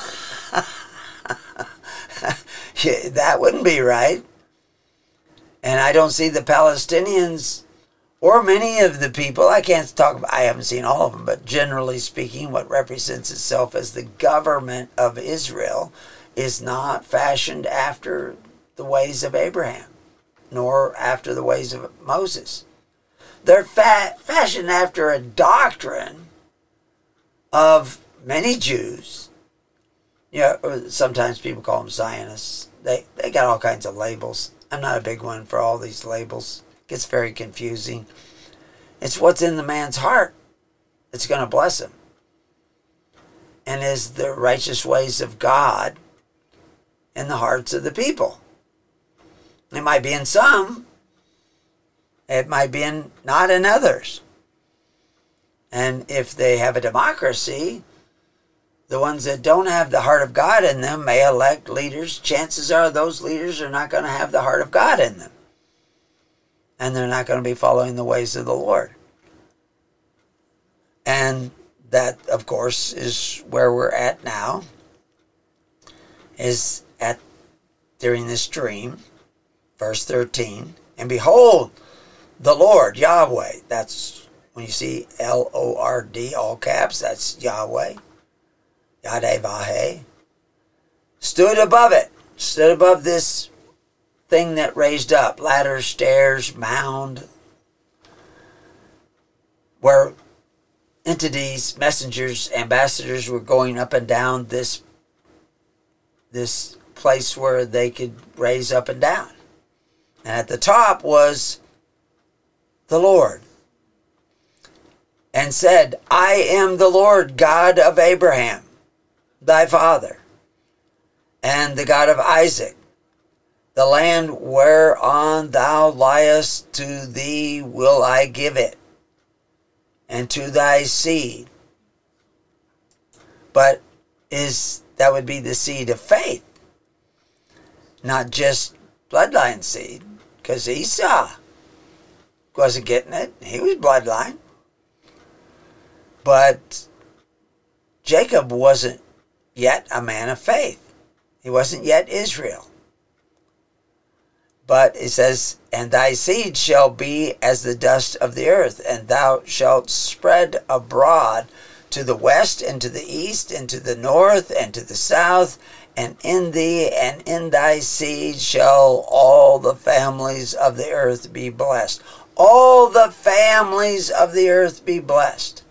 That wouldn't be right. And I don't see the Palestinians or many of the people, I haven't seen all of them, but generally speaking, what represents itself as the government of Israel is not fashioned after the ways of Abraham, nor after the ways of Moses. They're fashioned after a doctrine of many Jews. Sometimes people call them Zionists. They got all kinds of labels. I'm not a big one for all these labels. It gets very confusing. It's what's in the man's heart that's going to bless him. And is the righteous ways of God in the hearts of the people. It might be in some. It might be not in others. And if they have a democracy, the ones that don't have the heart of God in them may elect leaders. Chances are those leaders are not going to have the heart of God in them. And they're not going to be following the ways of the Lord. And that, of course, is where we're at now. During this dream, verse 13. And behold, the Lord, Yahweh. That's when you see Lord, all caps, that's Yahweh. Yadeh-Vaheh, stood above this thing that raised up, ladders, stairs, mound, where entities, messengers, ambassadors were going up and down this place where they could raise up and down. And at the top was the Lord, and said, I am the Lord God of Abraham, thy father, and the God of Isaac. The land whereon thou liest, to thee will I give it, and to thy seed. But that would be the seed of faith, not just bloodline seed, because Esau wasn't getting it. He was bloodline. But Jacob wasn't yet a man of faith. He wasn't yet Israel. But it says, and thy seed shall be as the dust of the earth, and thou shalt spread abroad to the west, and to the east, and to the north, and to the south, and in thee and in thy seed shall all the families of the earth be blessed. All the families of the earth be blessed.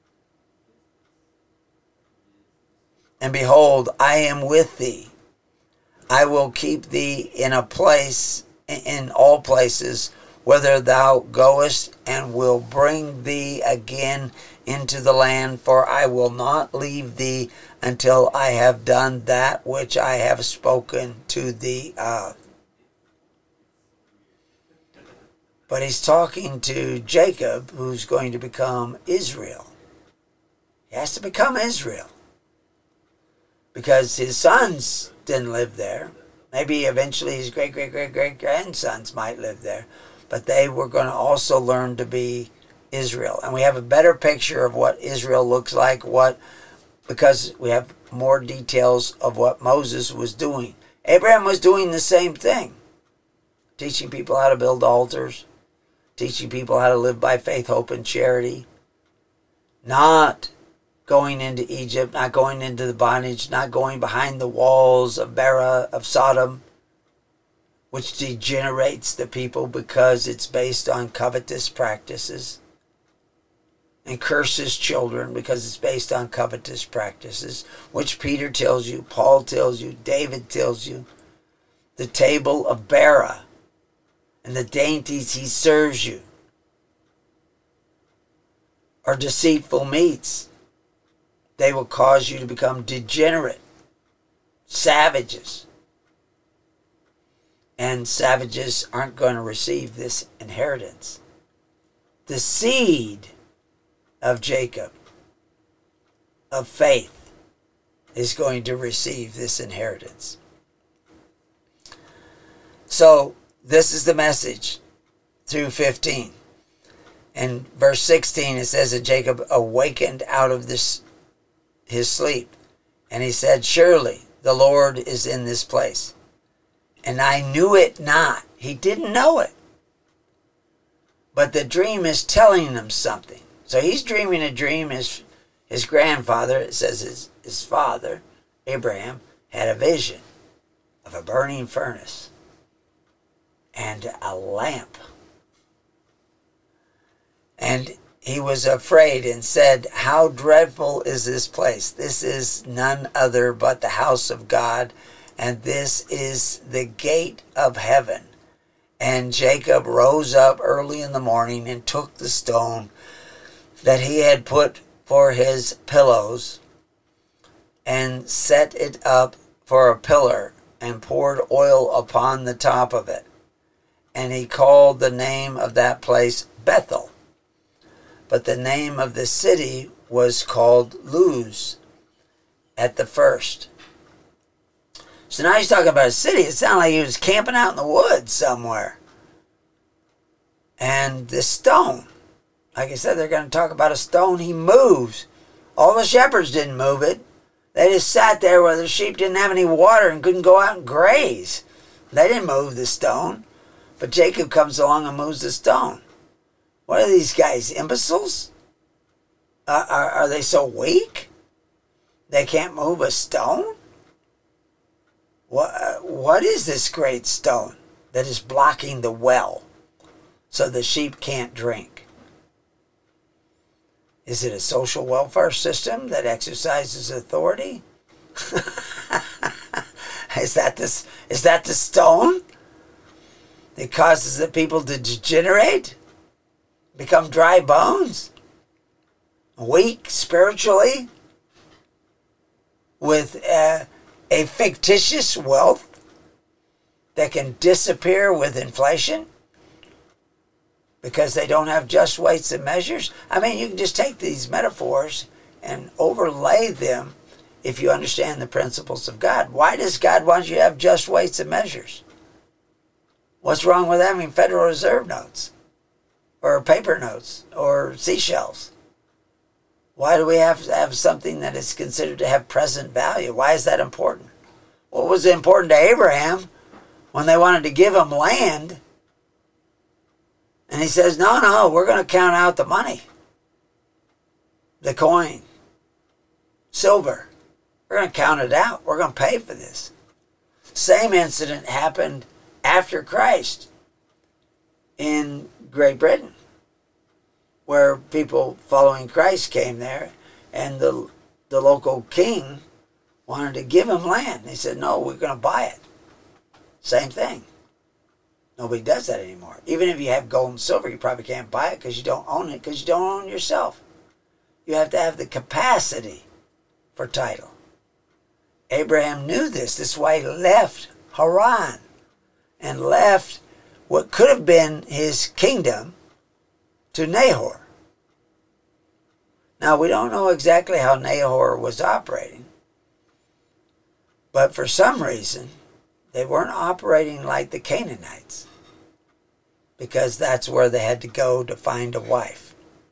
And behold, I am with thee. I will keep thee in all places, whither thou goest, and will bring thee again into the land, for I will not leave thee until I have done that which I have spoken to thee of. But he's talking to Jacob, who's going to become Israel. He has to become Israel, because his sons didn't live there. Maybe eventually his great-great-great-great-grandsons might live there. But they were going to also learn to be Israel. And we have a better picture of what Israel looks like, because we have more details of what Moses was doing. Abraham was doing the same thing. Teaching people how to build altars. Teaching people how to live by faith, hope, and charity. Not going into Egypt, not going into the bondage, not going behind the walls of Bera, of Sodom, which degenerates the people because it's based on covetous practices, and curses children because it's based on covetous practices, which Peter tells you, Paul tells you, David tells you. The table of Bera and the dainties he serves you are deceitful meats. They will cause you to become degenerate, savages. And savages aren't going to receive this inheritance. The seed of Jacob, of faith, is going to receive this inheritance. So this is the message through 15. In verse 16 it says that Jacob awakened out of his sleep, and he said, surely the Lord is in this place, and I knew it not. He didn't know it, but the dream is telling him something. So he's dreaming a dream. His grandfather, it says his father, Abraham, had a vision of a burning furnace and a lamp. And he was afraid and said, how dreadful is this place? This is none other but the house of God, and this is the gate of heaven. And Jacob rose up early in the morning and took the stone that he had put for his pillows and set it up for a pillar and poured oil upon the top of it. And he called the name of that place Bethel. But the name of the city was called Luz at the first. So now he's talking about a city. It sounded like he was camping out in the woods somewhere. And this stone, like I said, they're going to talk about a stone he moves. All the shepherds didn't move it. They just sat there where the sheep didn't have any water and couldn't go out and graze. They didn't move the stone. But Jacob comes along and moves the stone. What are these guys, imbeciles? Are they so weak? They can't move a stone? What is this great stone that is blocking the well so the sheep can't drink? Is it a social welfare system that exercises authority? Is that the stone that causes the people to degenerate? Become dry bones? Weak spiritually? With a fictitious wealth that can disappear with inflation because they don't have just weights and measures? I mean, you can just take these metaphors and overlay them if you understand the principles of God. Why does God want you to have just weights and measures? What's wrong with having Federal Reserve notes or paper notes or seashells? Why do we have to have something that is considered to have present value? Why is that important? What was important to Abraham when they wanted to give him land? And he says, no, we're going to count out the money, the coin, silver. We're going to count it out. We're going to pay for this. Same incident happened after Christ in Great Britain, where people following Christ came there, and the local king wanted to give him land. They said, no, we're going to buy it. Same thing. Nobody does that anymore. Even if you have gold and silver, you probably can't buy it because you don't own it, because you don't own yourself. You have to have the capacity for title. Abraham knew this. This is why he left Haran and left what could have been his kingdom to Nahor. Now, we don't know exactly how Nahor was operating, but for some reason, they weren't operating like the Canaanites, because that's where they had to go to find a wife.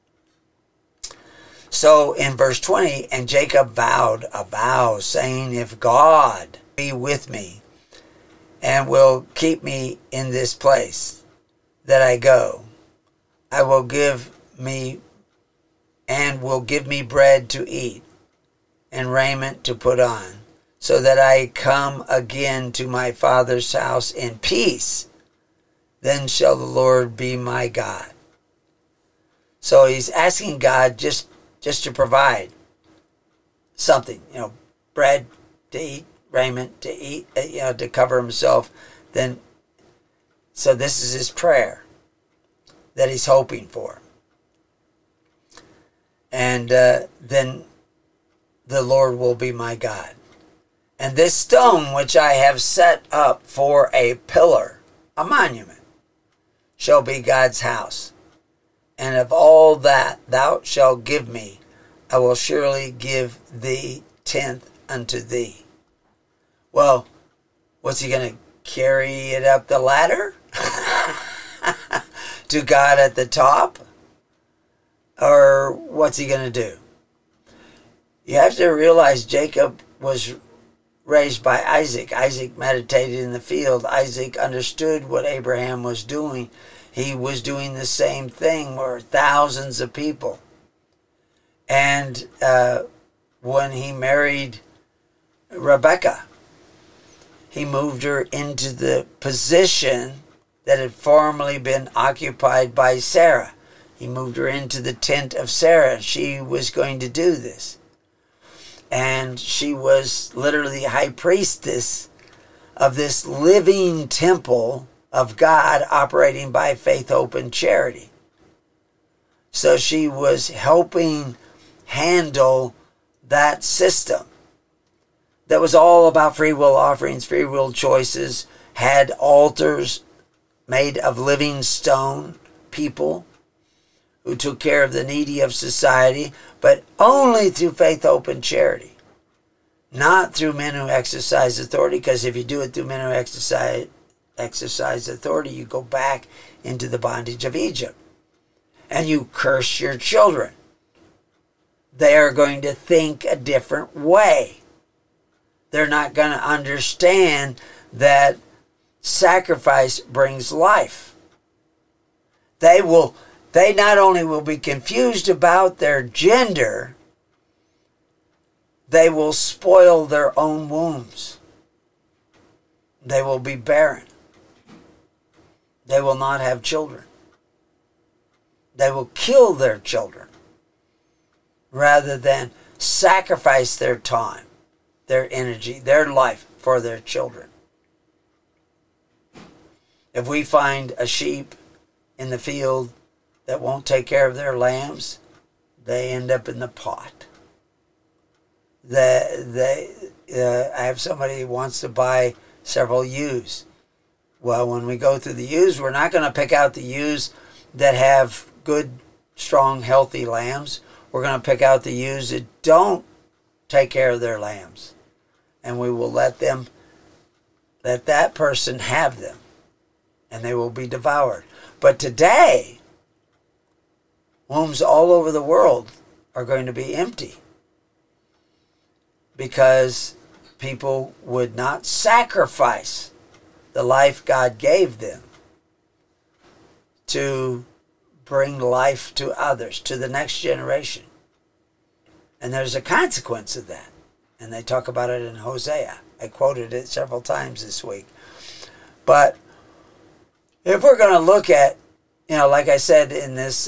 So in verse 20, and Jacob vowed a vow, saying, if God be with me and will keep me in this place that I go, I will give me bread to eat and raiment to put on, so that I come again to my father's house in peace. Then shall the Lord be my God. So he's asking God just to provide something, bread to eat, raiment to eat, to cover himself. So this is his prayer that he's hoping for. And then the Lord will be my God. And this stone which I have set up for a pillar, a monument, shall be God's house. And of all that thou shalt give me, I will surely give thee 10th unto thee. Well, what's he going to carry it up the ladder to God at the top? Or what's he going to do? You have to realize Jacob was raised by Isaac. Isaac meditated in the field. Isaac understood what Abraham was doing. He was doing the same thing where thousands of people. And when he married Rebekah, he moved her into the position that had formerly been occupied by Sarah. He moved her into the tent of Sarah. She was going to do this. And she was literally the high priestess of this living temple of God operating by faith, hope, and charity. So she was helping handle that system that was all about free will offerings, free will choices, had altars made of living stone people who took care of the needy of society, but only through faith, hope, and charity. Not through men who exercise authority, because if you do it through men who exercise authority, you go back into the bondage of Egypt. And you curse your children. They are going to think a different way. They're not going to understand that sacrifice brings life. They not only will be confused about their gender, they will spoil their own wombs. They will be barren. They will not have children. They will kill their children rather than sacrifice their time, their energy, their life for their children. If we find a sheep in the field that won't take care of their lambs, they end up in the pot. I have somebody who wants to buy several ewes. Well, when we go through the ewes, we're not going to pick out the ewes that have good, strong, healthy lambs. We're going to pick out the ewes that don't take care of their lambs. And we will let that person have them. And they will be devoured. But today, wombs all over the world are going to be empty. Because people would not sacrifice the life God gave them to bring life to others, to the next generation. And there's a consequence of that. And they talk about it in Hosea. I quoted it several times this week. But if we're going to look at, like I said in this,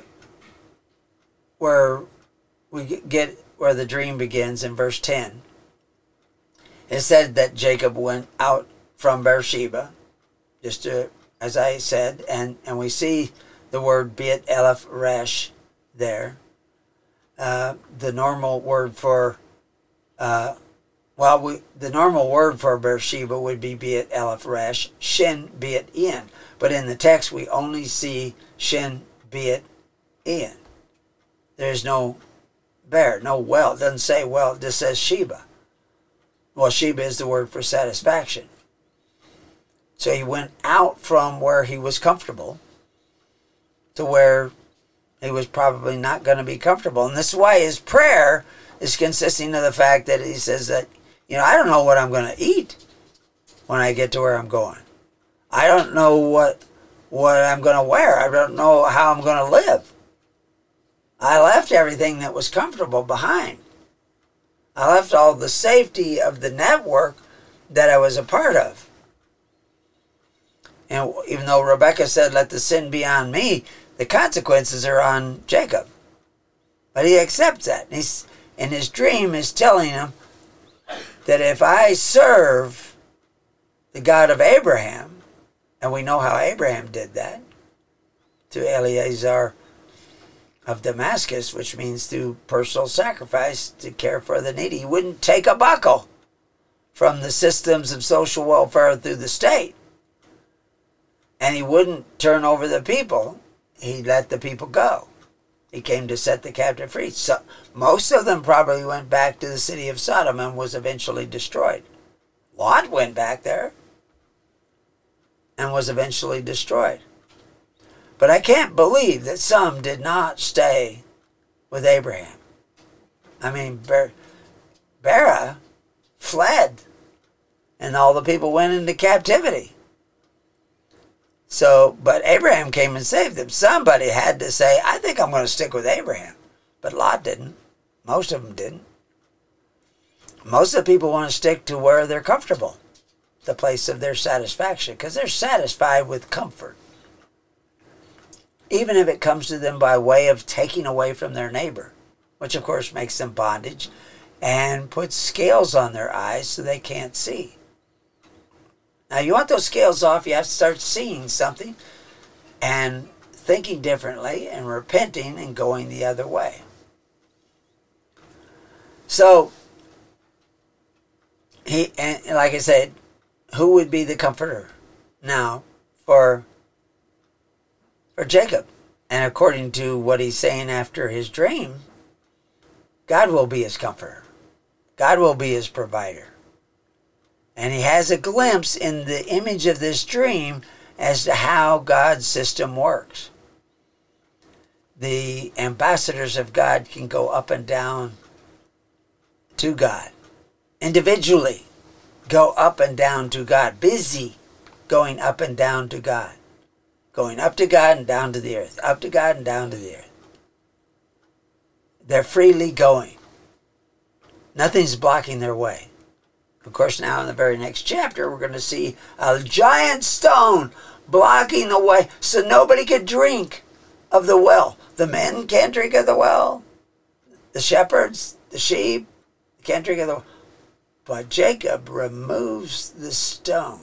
where we get where the dream begins in verse 10, it said that Jacob went out from Beersheba, as I said, and we see the word Beit Eleph Resh there. The normal word for the normal word for Beersheba would be Beit Eleph Resh, Shin Beit In. But in the text, we only see Shin Beit In. There's no bear, no well. It doesn't say well, it just says Sheba. Well, Sheba is the word for satisfaction. So he went out from where he was comfortable to where he was probably not going to be comfortable. And this is why his prayer is consisting of the fact that he says that, I don't know what I'm going to eat when I get to where I'm going. I don't know what I'm going to wear. I don't know how I'm going to live. I left everything that was comfortable behind. I left all the safety of the network that I was a part of. And even though Rebekah said, let the sin be on me, the consequences are on Jacob. But he accepts that. And his dream is telling him that if I serve the God of Abraham, and we know how Abraham did that, to Eleazar of Damascus, which means through personal sacrifice to care for the needy. He wouldn't take a buckle from the systems of social welfare through the state. And he wouldn't turn over the people. He let the people go. He came to set the captive free. So most of them probably went back to the city of Sodom and was eventually destroyed. Lot went back there and was eventually destroyed. But I can't believe that some did not stay with Abraham. I mean, Bera fled, and all the people went into captivity. So, but Abraham came and saved them. Somebody had to say, I think I'm going to stick with Abraham. But Lot didn't. Most of them didn't. Most of the people want to stick to where they're comfortable, the place of their satisfaction, because they're satisfied with comfort. Even if it comes to them by way of taking away from their neighbor, which of course makes them bondage and puts scales on their eyes so they can't see. Now you want those scales off, you have to start seeing something and thinking differently and repenting and going the other way. So, and like I said, who would be the comforter now for Jacob? And according to what he's saying after his dream, God will be his comforter. God will be his provider. And he has a glimpse in the image of this dream as to how God's system works. The ambassadors of God can go up and down to God. Individually, go up and down to God. Busy going up and down to God. Going up to God and down to the earth. Up to God and down to the earth. They're freely going. Nothing's blocking their way. Of course, now in the very next chapter, we're going to see a giant stone blocking the way so nobody could drink of the well. The men can't drink of the well. The shepherds, the sheep, can't drink of the well. But Jacob removes the stone.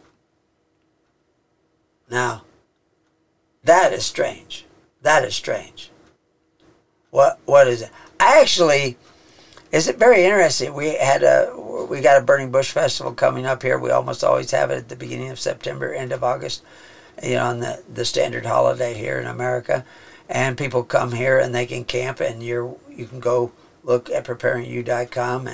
Now, that is strange. That is strange. What is it? Is it very interesting? We got a Burning Bush Festival coming up here. We almost always have it at the beginning of September, end of August, on the standard holiday here in America. And people come here and they can camp, and you can go look at preparingyou.com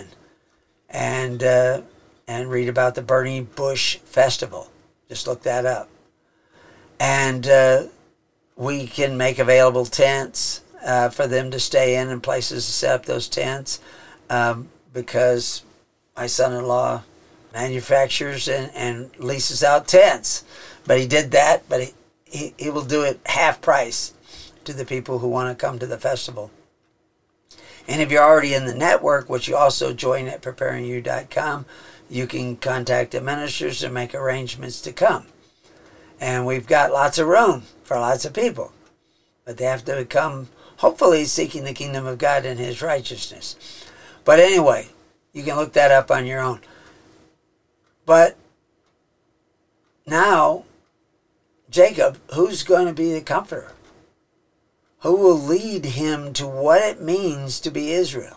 and read about the Burning Bush Festival. Just look that up. And we can make available tents for them to stay in and places to set up those tents, because my son-in-law manufactures and leases out tents. But he did that, but he will do it half price to the people who want to come to the festival. And if you're already in the network, which you also join at preparingyou.com, you can contact the ministers and make arrangements to come. And we've got lots of room for lots of people. But they have to come, hopefully, seeking the kingdom of God and his righteousness. But anyway, you can look that up on your own. But now, Jacob, who's going to be the comforter? Who will lead him to what it means to be Israel?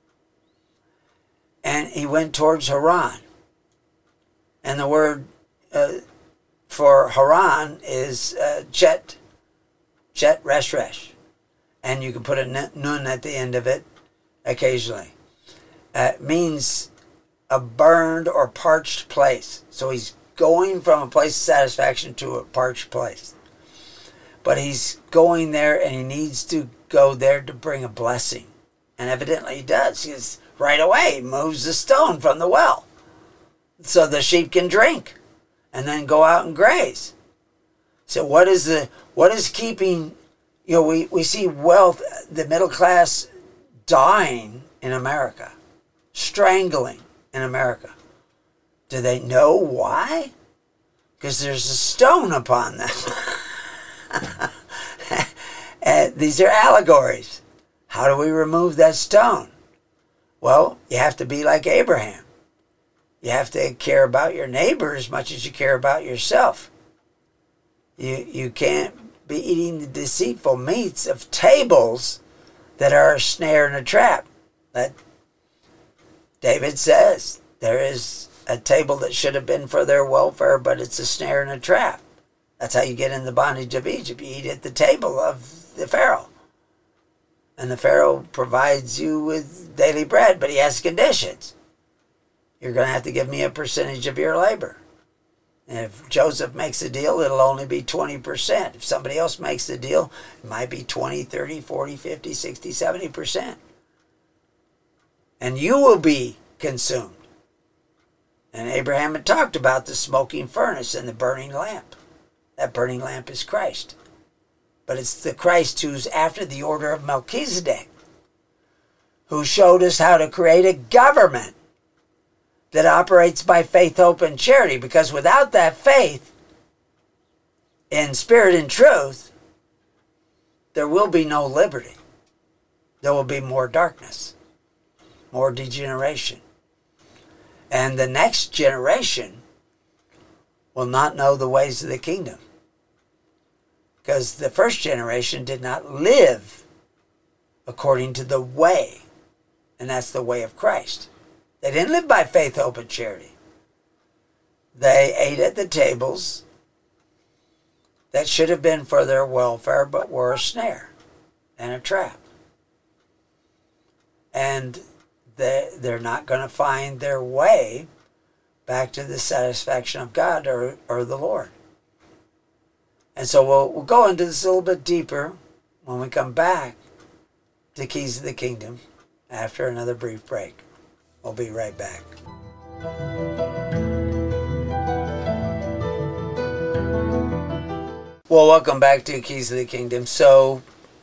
And he went towards Haran. And the word for Haran is Chet Resh. And you can put a nun at the end of it occasionally. It means a burned or parched place. So he's going from a place of satisfaction to a parched place. But he's going there, and he needs to go there to bring a blessing. And evidently he does. Because right away he moves the stone from the well so the sheep can drink and then go out and graze. So what is keeping, we see wealth, the middle class dying in America, strangling in America. Do they know why? Because there's a stone upon them. These are allegories. How do we remove that stone? Well, you have to be like Abraham. You have to care about your neighbor as much as you care about yourself. You can't be eating the deceitful meats of tables that are a snare and a trap. That David says there is a table that should have been for their welfare, but it's a snare and a trap. That's how you get in the bondage of Egypt. You eat at the table of the Pharaoh. And the Pharaoh provides you with daily bread, but he has conditions. You're going to have to give me a percentage of your labor. And if Joseph makes a deal, it'll only be 20%. If somebody else makes the deal, it might be 20, 30, 40, 50, 60, 70%. And you will be consumed. And Abraham had talked about the smoking furnace and the burning lamp. That burning lamp is Christ. But it's the Christ who's after the order of Melchizedek, who showed us how to create a government that operates by faith, hope, and charity. Because without that faith, in spirit and truth, there will be no liberty. There will be more darkness, more degeneration. And the next generation will not know the ways of the kingdom. Because the first generation did not live according to the way. And that's the way of Christ. They didn't live by faith, hope, and charity. They ate at the tables that should have been for their welfare, but were a snare and a trap. And they're not going to find their way back to the satisfaction of God or the Lord. And so we'll go into this a little bit deeper when we come back to Keys of the Kingdom after another brief break. We'll be right back. Well, welcome back to Keys of the Kingdom. So,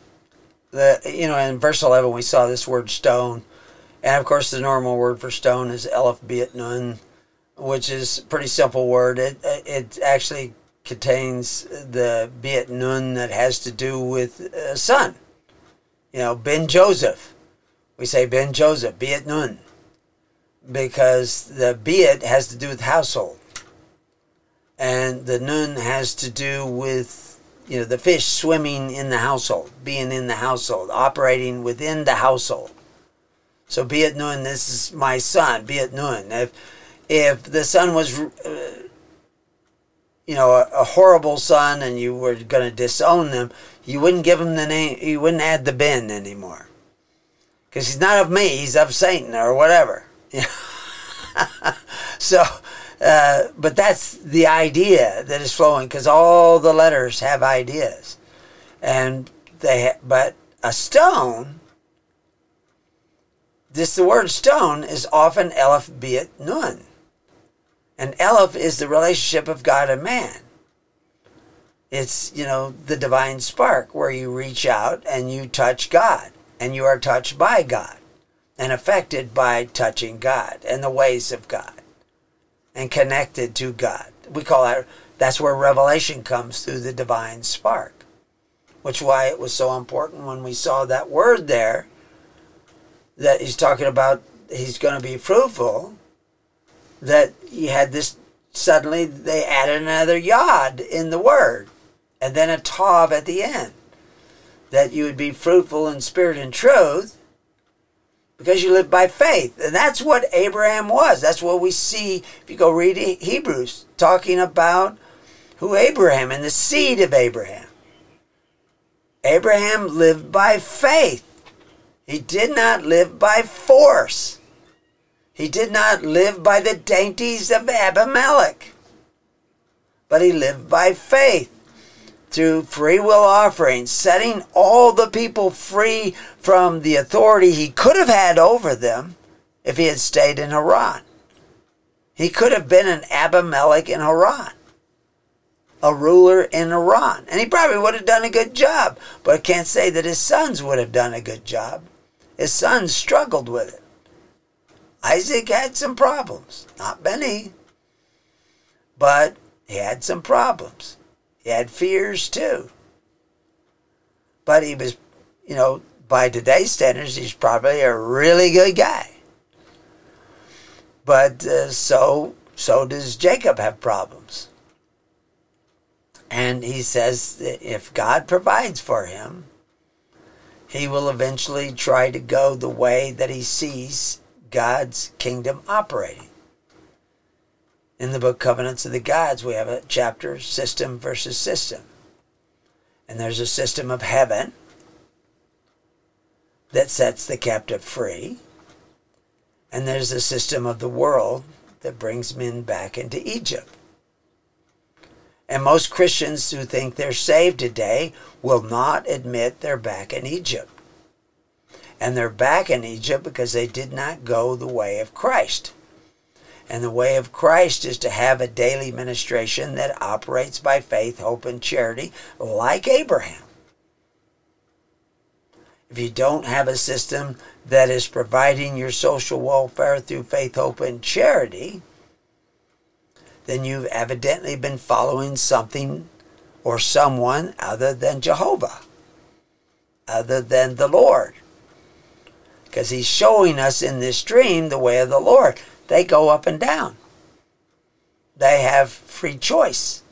in verse 11 we saw this word stone. And of course the normal word for stone is Aleph Bet Nun, which is a pretty simple word. It actually contains the Bet Nun that has to do with son. Ben Joseph. We say Ben Joseph, Bet Nun. Because the Bet has to do with household. And the Nun has to do with, the fish swimming in the household, being in the household, operating within the household. So Bet Nun, this is my son, Bet Nun. If the son was, a horrible son and you were going to disown them, you wouldn't give him the name, you wouldn't add the Ben anymore. Because he's not of me, he's of Satan or whatever. So, but that's the idea that is flowing, because all the letters have ideas, but a stone. The word stone is often Aleph Bet Nun, and Aleph is the relationship of God and man. It's the divine spark where you reach out and you touch God, and you are touched by God. And affected by touching God and the ways of God and connected to God. We call that's where revelation comes through the divine spark, which is why it was so important when we saw that word there that he's talking about he's going to be fruitful, that he had this, suddenly they added another yod in the word and then a tav at the end, that you would be fruitful in spirit and truth, because you live by faith. And that's what Abraham was. That's what we see if you go read Hebrews, talking about who Abraham and the seed of Abraham. Abraham lived by faith. He did not live by force. He did not live by the dainties of Abimelech. But he lived by faith, through free will offerings, setting all the people free from the authority he could have had over them if he had stayed in Haran. He could have been an Abimelech in Haran, a ruler in Haran, and he probably would have done a good job, but I can't say that his sons would have done a good job. His sons struggled with it. Isaac had some problems, not many, but he had some problems. He had fears too. But he was, by today's standards, he's probably a really good guy. But so does Jacob have problems. And he says that if God provides for him, he will eventually try to go the way that he sees God's kingdom operating. In the book Covenants of the Gods, we have a chapter, System versus System. And there's a system of heaven, that sets the captive free. And there's a system of the world that brings men back into Egypt. And most Christians who think they're saved today will not admit they're back in Egypt. And they're back in Egypt because they did not go the way of Christ. And the way of Christ is to have a daily ministration that operates by faith, hope, and charity, like Abraham. If you don't have a system that is providing your social welfare through faith, hope, and charity, then you've evidently been following something or someone other than Jehovah, other than the Lord. Because he's showing us in this dream the way of the Lord. They go up and down. They have free choice.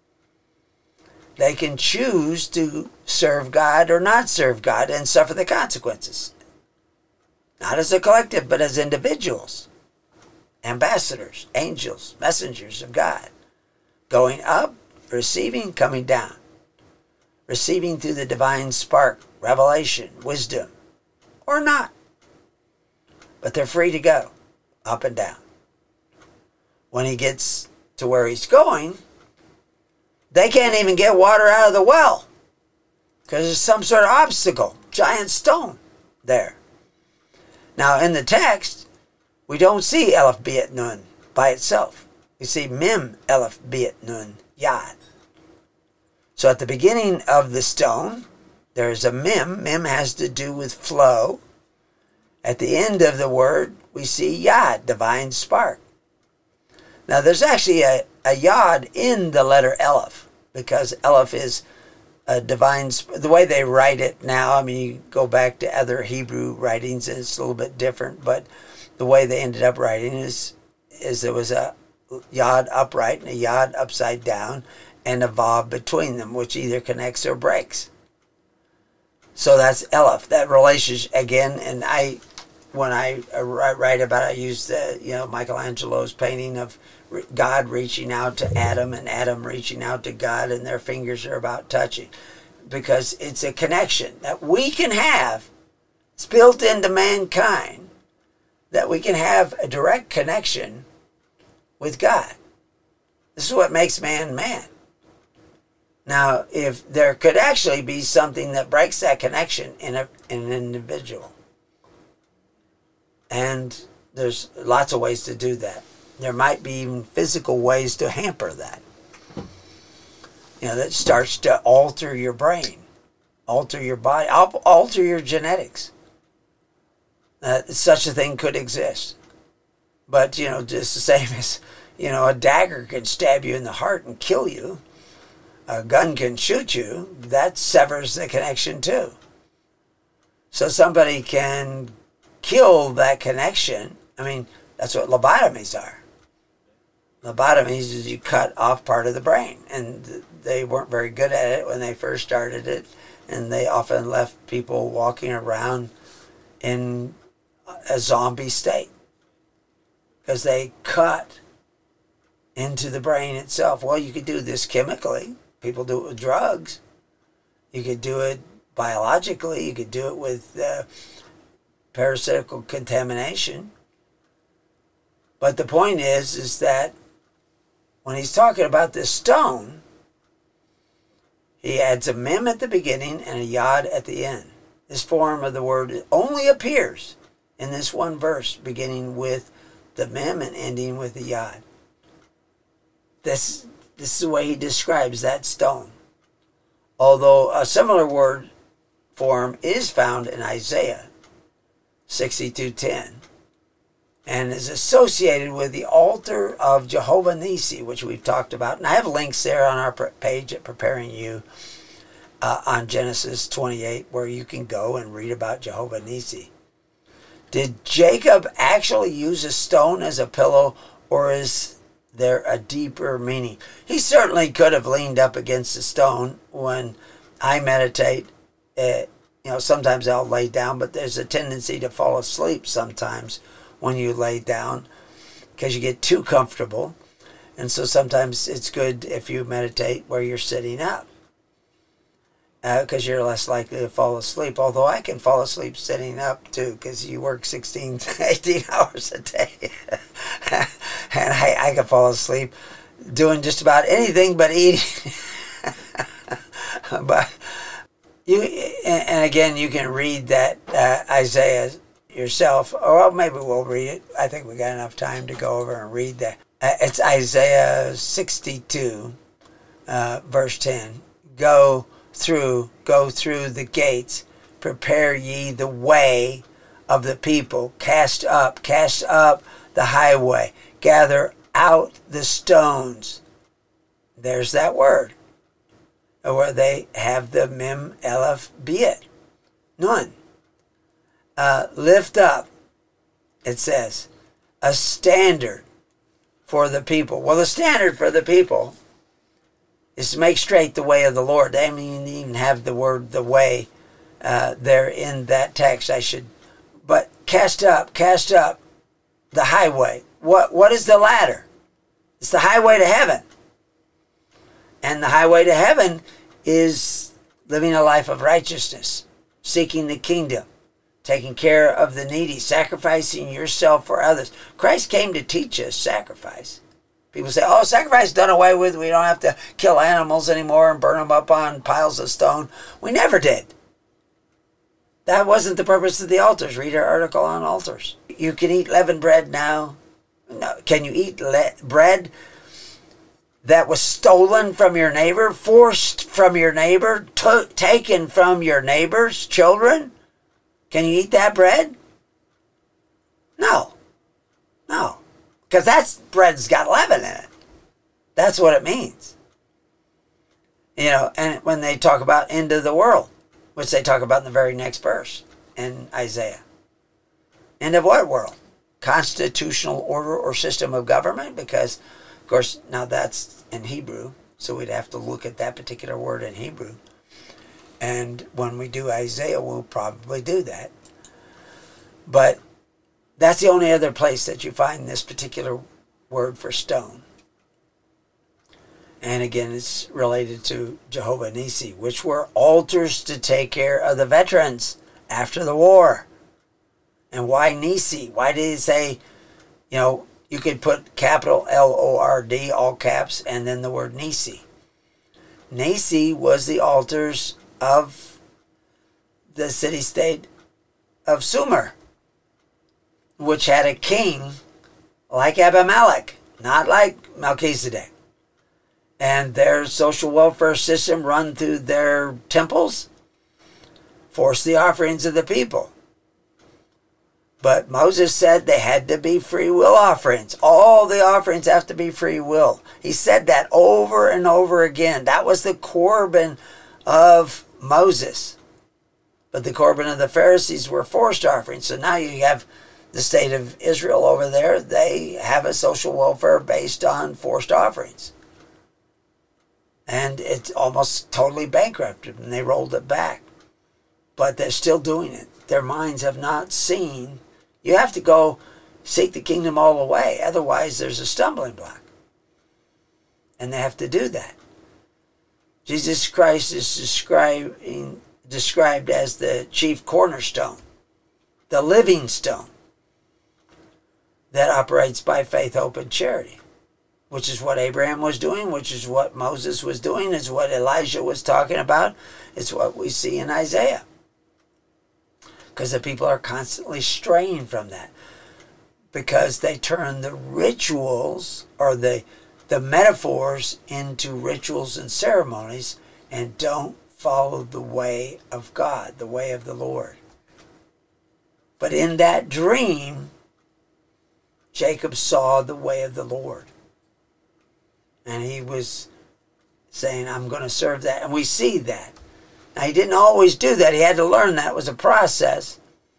They can choose to serve God or not serve God and suffer the consequences. Not as a collective, but as individuals. Ambassadors, angels, messengers of God. Going up, receiving, coming down. Receiving through the divine spark, revelation, wisdom, or not. But they're free to go up and down. When he gets to where he's going, they can't even get water out of the well because there's some sort of obstacle, giant stone there. Now in the text, we don't see Aleph Bet Nun by itself. We see Mem Aleph Bet Nun Yad. So at the beginning of the stone, there's a Mem. Mem has to do with flow. At the end of the word, we see Yad, divine spark. Now there's actually a Yod in the letter Aleph, because Aleph is a divine, the way they write it now, I mean, you go back to other Hebrew writings and it's a little bit different, but the way they ended up writing is there was a Yod upright and a Yod upside down and a Vav between them, which either connects or breaks. So that's Aleph, that relationship again, and when I write about it, I use Michelangelo's painting of God reaching out to Adam and Adam reaching out to God, and their fingers are about touching, because it's a connection that we can have. It's built into mankind that we can have a direct connection with God. This is what makes man man. Now, if there could actually be something that breaks that connection in an individual, and there's lots of ways to do that. There might be even physical ways to hamper that. That starts to alter your brain, alter your body, alter your genetics. Such a thing could exist. But, just the same as, a dagger can stab you in the heart and kill you. A gun can shoot you. That severs the connection too. So somebody can kill that connection. I mean, that's what lobotomies are. Lobotomies is you cut off part of the brain, and they weren't very good at it when they first started it, and they often left people walking around in a zombie state because they cut into the brain itself. Well, you could do this chemically. People do it with drugs. You could do it biologically. You could do it with parasitical contamination. But the point is that when he's talking about this stone, he adds a mem at the beginning and a yod at the end. This form of the word only appears in this one verse, beginning with the mem and ending with the yod. This is the way he describes that stone. Although a similar word form is found in Isaiah 62:10 and is associated with the altar of Jehovah Nissi, which we've talked about. And I have links there on our page at Preparing You on Genesis 28, where you can go and read about Jehovah Nissi. Did Jacob actually use a stone as a pillow, or is there a deeper meaning? He certainly could have leaned up against a stone. When I meditate, sometimes I'll lay down, but there's a tendency to fall asleep sometimes when you lay down because you get too comfortable. And so sometimes it's good if you meditate where you're sitting up. because you're less likely to fall asleep. Although I can fall asleep sitting up too, because you work 16 to 18 hours a day. And I can fall asleep doing just about anything but eating. But and again, you can read that Isaiah yourself. Or well, maybe we'll read it. I think we got enough time to go over and read that. It's Isaiah 62, verse 10. Go through the gates, prepare ye the way of the people, cast up the highway, gather out the stones. There's that word, where they have the mem aleph bet, none. Lift up, it says, a standard for the people. Well, the standard for the people is to make straight the way of the Lord. They even have the word "the way" there in that text. But cast up the highway. What is the ladder? It's the highway to heaven, and the highway to heaven is living a life of righteousness, seeking the kingdom, taking care of the needy, sacrificing yourself for others. Christ came to teach us sacrifice. People say, oh, sacrifice is done away with. We don't have to kill animals anymore and burn them up on piles of stone. We never did. That wasn't the purpose of the altars. Read our article on altars. You can eat leavened bread now. No. Can you eat bread that was stolen from your neighbor, forced from your neighbor, taken from your neighbor's children? Can you eat that bread? No. Because that bread's got leaven in it. That's what it means. And when they talk about end of the world, which they talk about in the very next verse in Isaiah. End of what world? Constitutional order or system of government? Because, of course, now that's in Hebrew, so we'd have to look at that particular word in Hebrew. And when we do Isaiah, we'll probably do that. But that's the only other place that you find this particular word for stone. And again, it's related to Jehovah Nissi, which were altars to take care of the veterans after the war. And why Nissi? Why did he say, you could put capital Lord, all caps, and then the word Nissi. Nissi was the altars of the city-state of Sumer, which had a king like Abimelech, not like Melchizedek. And their social welfare system run through their temples forced the offerings of the people. But Moses said they had to be free will offerings. All the offerings have to be free will. He said that over and over again. That was the Corban of Moses. But the Corban of the Pharisees were forced offerings. So now you have the state of Israel over there. They have a social welfare based on forced offerings. And it's almost totally bankrupted, and they rolled it back. But they're still doing it. Their minds have not seen. You have to go seek the kingdom all the way. Otherwise, there's a stumbling block. And they have to do that. Jesus Christ is described as the chief cornerstone, the living stone that operates by faith, hope, and charity, which is what Abraham was doing, which is what Moses was doing, is what Elijah was talking about. It's what we see in Isaiah. Because the people are constantly straying from that. Because they turn the rituals or the metaphors into rituals and ceremonies and don't follow the way of God, the way of the Lord. But in that dream, Jacob saw the way of the Lord. And he was saying, I'm going to serve that. And we see that. Now, he didn't always do that. He had to learn that. It was a process.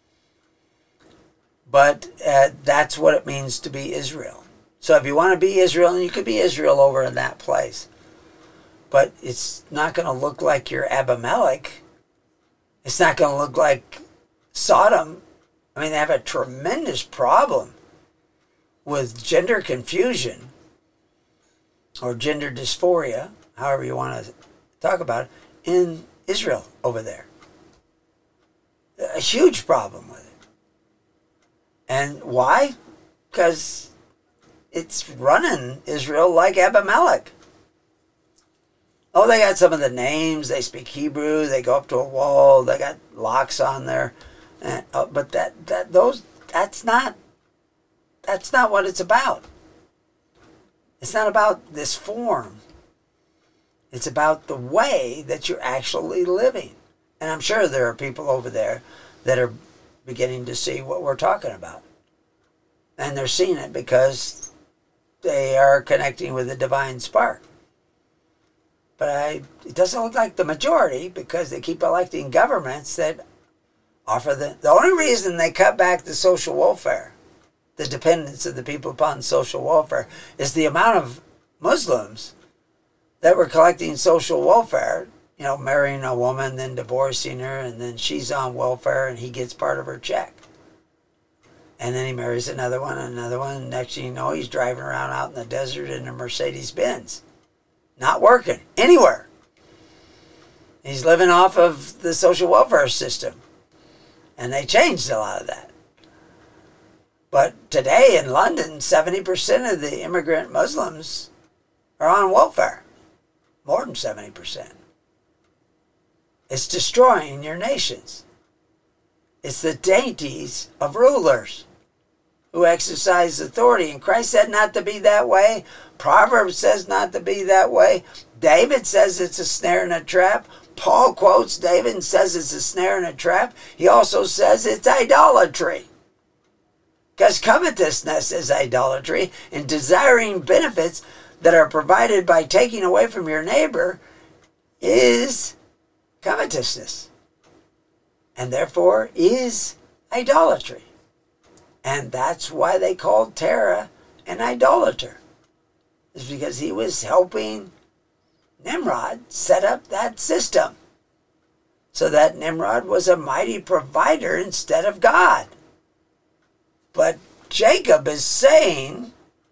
But that's what it means to be Israel. So if you want to be Israel, you could be Israel over in that place. But it's not going to look like your Abimelech. It's not going to look like Sodom. I mean, they have a tremendous problem with gender confusion or gender dysphoria, however you want to talk about it, in Israel over there. A huge problem with it. And why? Because it's running Israel like Abimelech. Oh, they got some of the names. They speak Hebrew. They go up to a wall. They got locks on there. But that's not what it's about. It's not about this form. It's about the way that you're actually living. And I'm sure there are people over there that are beginning to see what we're talking about. And they're seeing it because they are connecting with the divine spark. But it doesn't look like the majority, because they keep electing governments that offer the only reason they cut back the social welfare, the dependence of the people upon social welfare, is the amount of Muslims that were collecting social welfare, marrying a woman, then divorcing her, and then she's on welfare and he gets part of her check. And then he marries another one, and next thing you know, he's driving around out in the desert in a Mercedes-Benz. Not working anywhere. He's living off of the social welfare system. And they changed a lot of that. But today in London, 70% of the immigrant Muslims are on welfare. More than 70%. It's destroying your nations. It's the dainties of rulers who exercise authority. And Christ said not to be that way. Proverbs says not to be that way. David says it's a snare and a trap. Paul quotes David and says it's a snare and a trap. He also says it's idolatry. Because covetousness is idolatry, and desiring benefits that are provided by taking away from your neighbor is covetousness. And therefore is idolatry. And that's why they called Terah an idolater. It's because he was helping Nimrod set up that system. So that Nimrod was a mighty provider instead of God. But Jacob is saying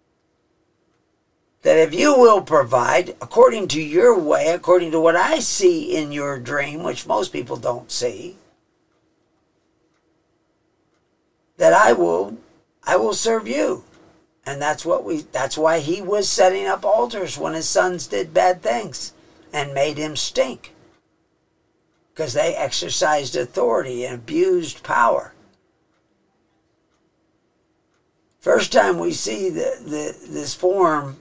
that if you will provide according to your way, according to what I see in your dream, which most people don't see, that I will serve you. And that's why he was setting up altars when his sons did bad things and made him stink. Because they exercised authority and abused power. First time we see this form,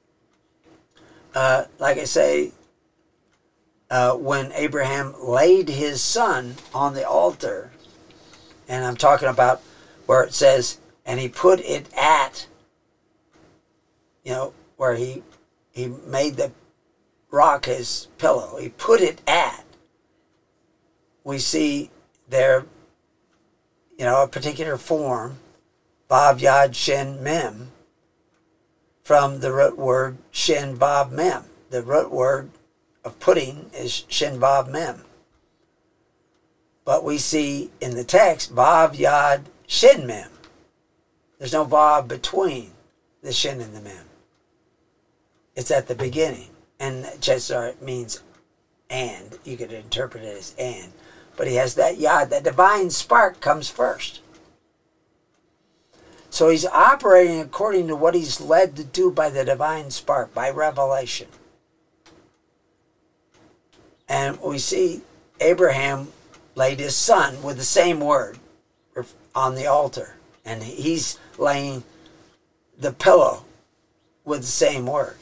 like I say, when Abraham laid his son on the altar, and I'm talking about where it says, and he put it at, where he made the rock his pillow. He put it at. We see there, a particular form, Vav Yad Shin Mem, from the root word Shin Vav Mem. The root word of putting is Shin Vav Mem. But we see in the text Vav Yad Shin Mem. There's no Vav between the Shin and the Mem. It's at the beginning. And Chetzar means and. You could interpret it as and. But he has that Yad. That divine spark comes first. So he's operating according to what he's led to do by the divine spark, by revelation. And we see Abraham laid his son with the same word on the altar. And he's laying the pillow with the same word.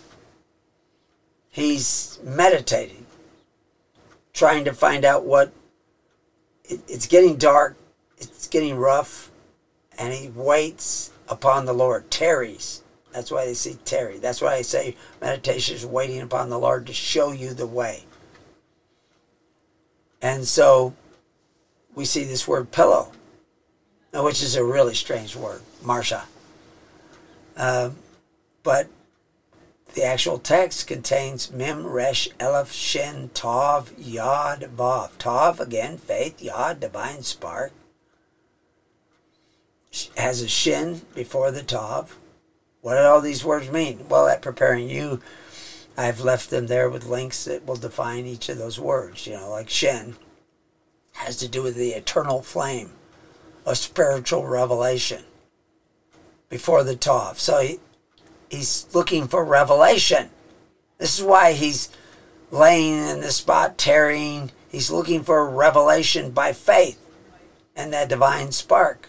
He's meditating, trying to find out what... It's getting dark, it's getting rough, and he waits upon the Lord, tarries. That's why they say tarry. That's why I say meditation is waiting upon the Lord to show you the way. And so we see this word pillow, which is a really strange word, marsha. But the actual text contains Mem, Resh, Aleph, Shin, Tav, Yod, Vav. Tav, again, faith, Yod, divine spark. Has a Shin before the Tav. What do all these words mean? Well, at preparing you I've left them there with links that will define each of those words. Like Shen has to do with the eternal flame of spiritual revelation before the Tov. So he's looking for revelation. This is why he's laying in the spot, tarrying. He's looking for revelation by faith and that divine spark.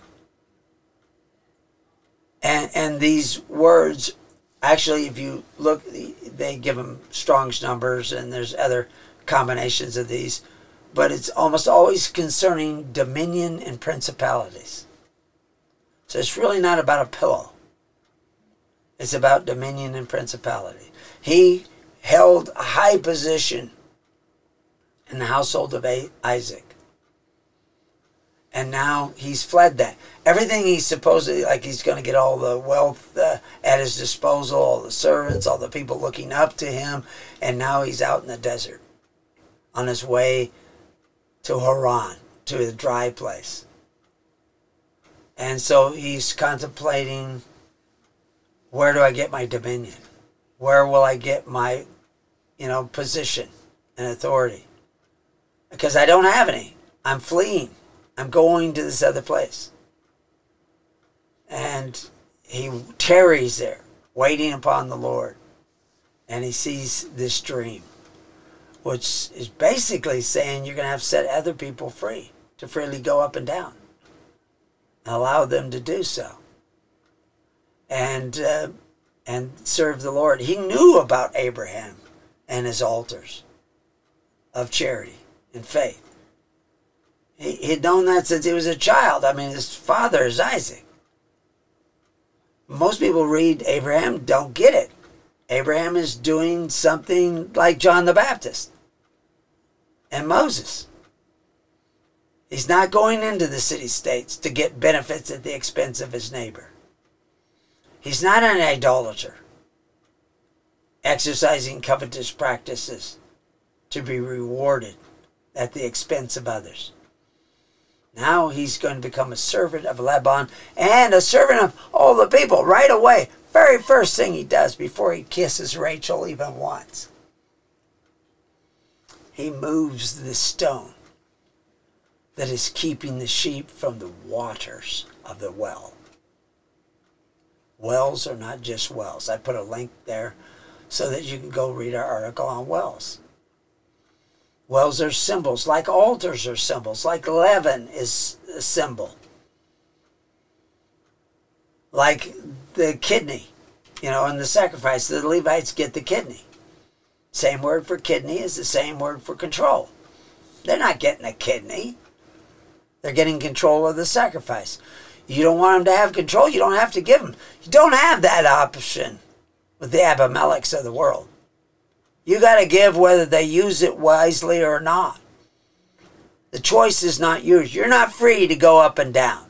And these words, actually, if you look, they give them Strong's numbers, and there's other combinations of these, but it's almost always concerning dominion and principalities. So it's really not about a pillow. It's about dominion and principality. He held a high position in the household of Isaac. And now he's fled that. Everything he's supposedly, like he's going to get all the wealth at his disposal, all the servants, all the people looking up to him, and now he's out in the desert on his way to Haran, to a dry place. And so he's contemplating, where do I get my dominion? Where will I get my, position and authority? Because I don't have any. I'm fleeing. I'm going to this other place. And he tarries there, waiting upon the Lord. And he sees this dream, which is basically saying you're going to have to set other people free to freely go up and down. And allow them to do so. And serve the Lord. He knew about Abraham and his altars of charity and faith. He'd known that since he was a child. I mean, his father is Isaac. Most people read Abraham, don't get it. Abraham is doing something like John the Baptist and Moses. He's not going into the city-states to get benefits at the expense of his neighbor. He's not an idolater, exercising covetous practices to be rewarded at the expense of others. Now he's going to become a servant of Laban and a servant of all the people right away. Very first thing he does before he kisses Rachel even once. He moves the stone that is keeping the sheep from the waters of the well. Wells are not just wells. I put a link there so that you can go read our article on wells. Wells are symbols, like altars are symbols, like leaven is a symbol. Like the kidney, in the sacrifice, the Levites get the kidney. Same word for kidney is the same word for control. They're not getting a kidney. They're getting control of the sacrifice. You don't want them to have control, you don't have to give them. You don't have that option with the Abimelechs of the world. You got to give whether they use it wisely or not. The choice is not yours. You're not free to go up and down.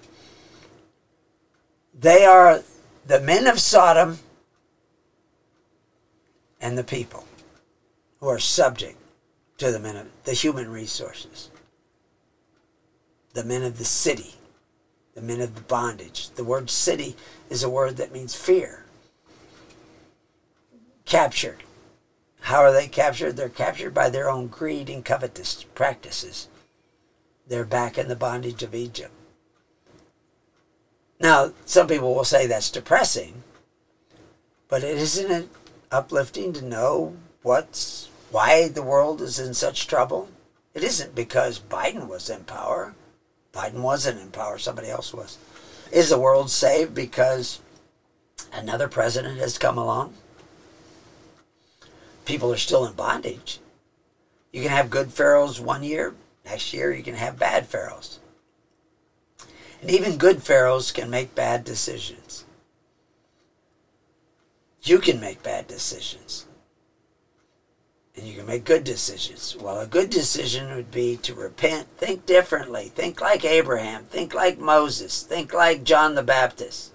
They are the men of Sodom and the people who are subject to the men of the human resources. The men of the city. The men of the bondage. The word city is a word that means fear. Captured. How are they captured? They're captured by their own greed and covetous practices. They're back in the bondage of Egypt. Now, some people will say that's depressing, but isn't it uplifting to know why the world is in such trouble? It isn't because Biden was in power. Biden wasn't in power, somebody else was. Is the world saved because another president has come along? People are still in bondage. You can have good pharaohs one year, next year you can have bad pharaohs. And even good pharaohs can make bad decisions. You can make bad decisions. And you can make good decisions. Well, a good decision would be to repent, think differently, think like Abraham, think like Moses, think like John the Baptist,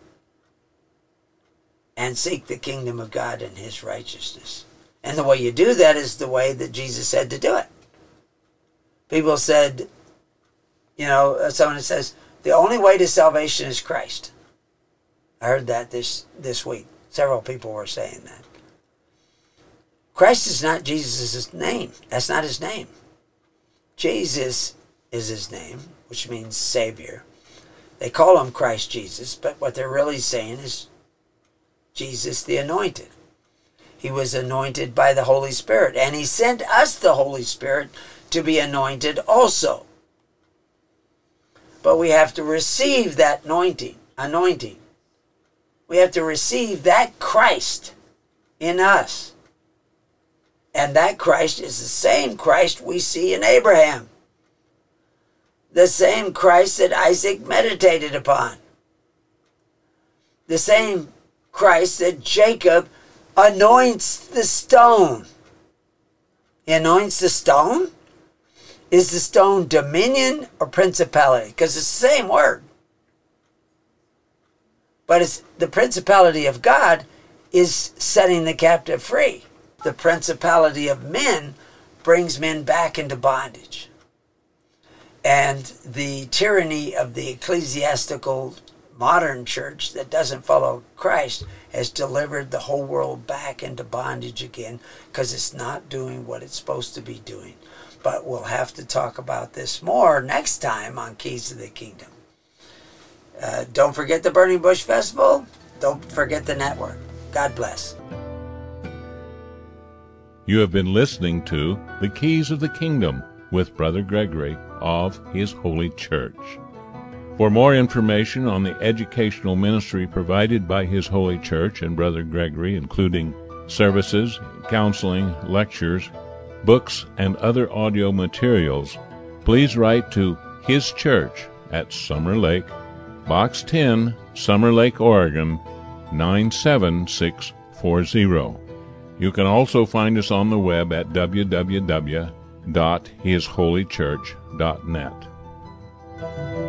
and seek the kingdom of God and his righteousness. And the way you do that is the way that Jesus said to do it. People said, someone says, the only way to salvation is Christ. I heard that this week. Several people were saying that. Christ is not Jesus' name. That's not his name. Jesus is his name, which means Savior. They call him Christ Jesus, but what they're really saying is Jesus the Anointed. He was anointed by the Holy Spirit, and he sent us the Holy Spirit to be anointed also. But we have to receive that anointing. We have to receive that Christ in us. And that Christ is the same Christ we see in Abraham. The same Christ that Isaac meditated upon. The same Christ that Jacob anoints the stone. He anoints the stone? Is the stone dominion or principality? Because it's the same word. But it's the principality of God is setting the captive free. The principality of men brings men back into bondage. And the tyranny of the ecclesiastical modern church that doesn't follow Christ has delivered the whole world back into bondage again because it's not doing what it's supposed to be doing. But we'll have to talk about this more next time on Keys of the Kingdom. Don't forget the Burning Bush Festival. Don't forget the network. God bless. You have been listening to The Keys of the Kingdom with Brother Gregory of His Holy Church. For more information on the educational ministry provided by His Holy Church and Brother Gregory, including services, counseling, lectures, books, and other audio materials, please write to His Church at Summer Lake, Box 10, Summer Lake, Oregon, 97640. You can also find us on the web at www.hisholychurch.net.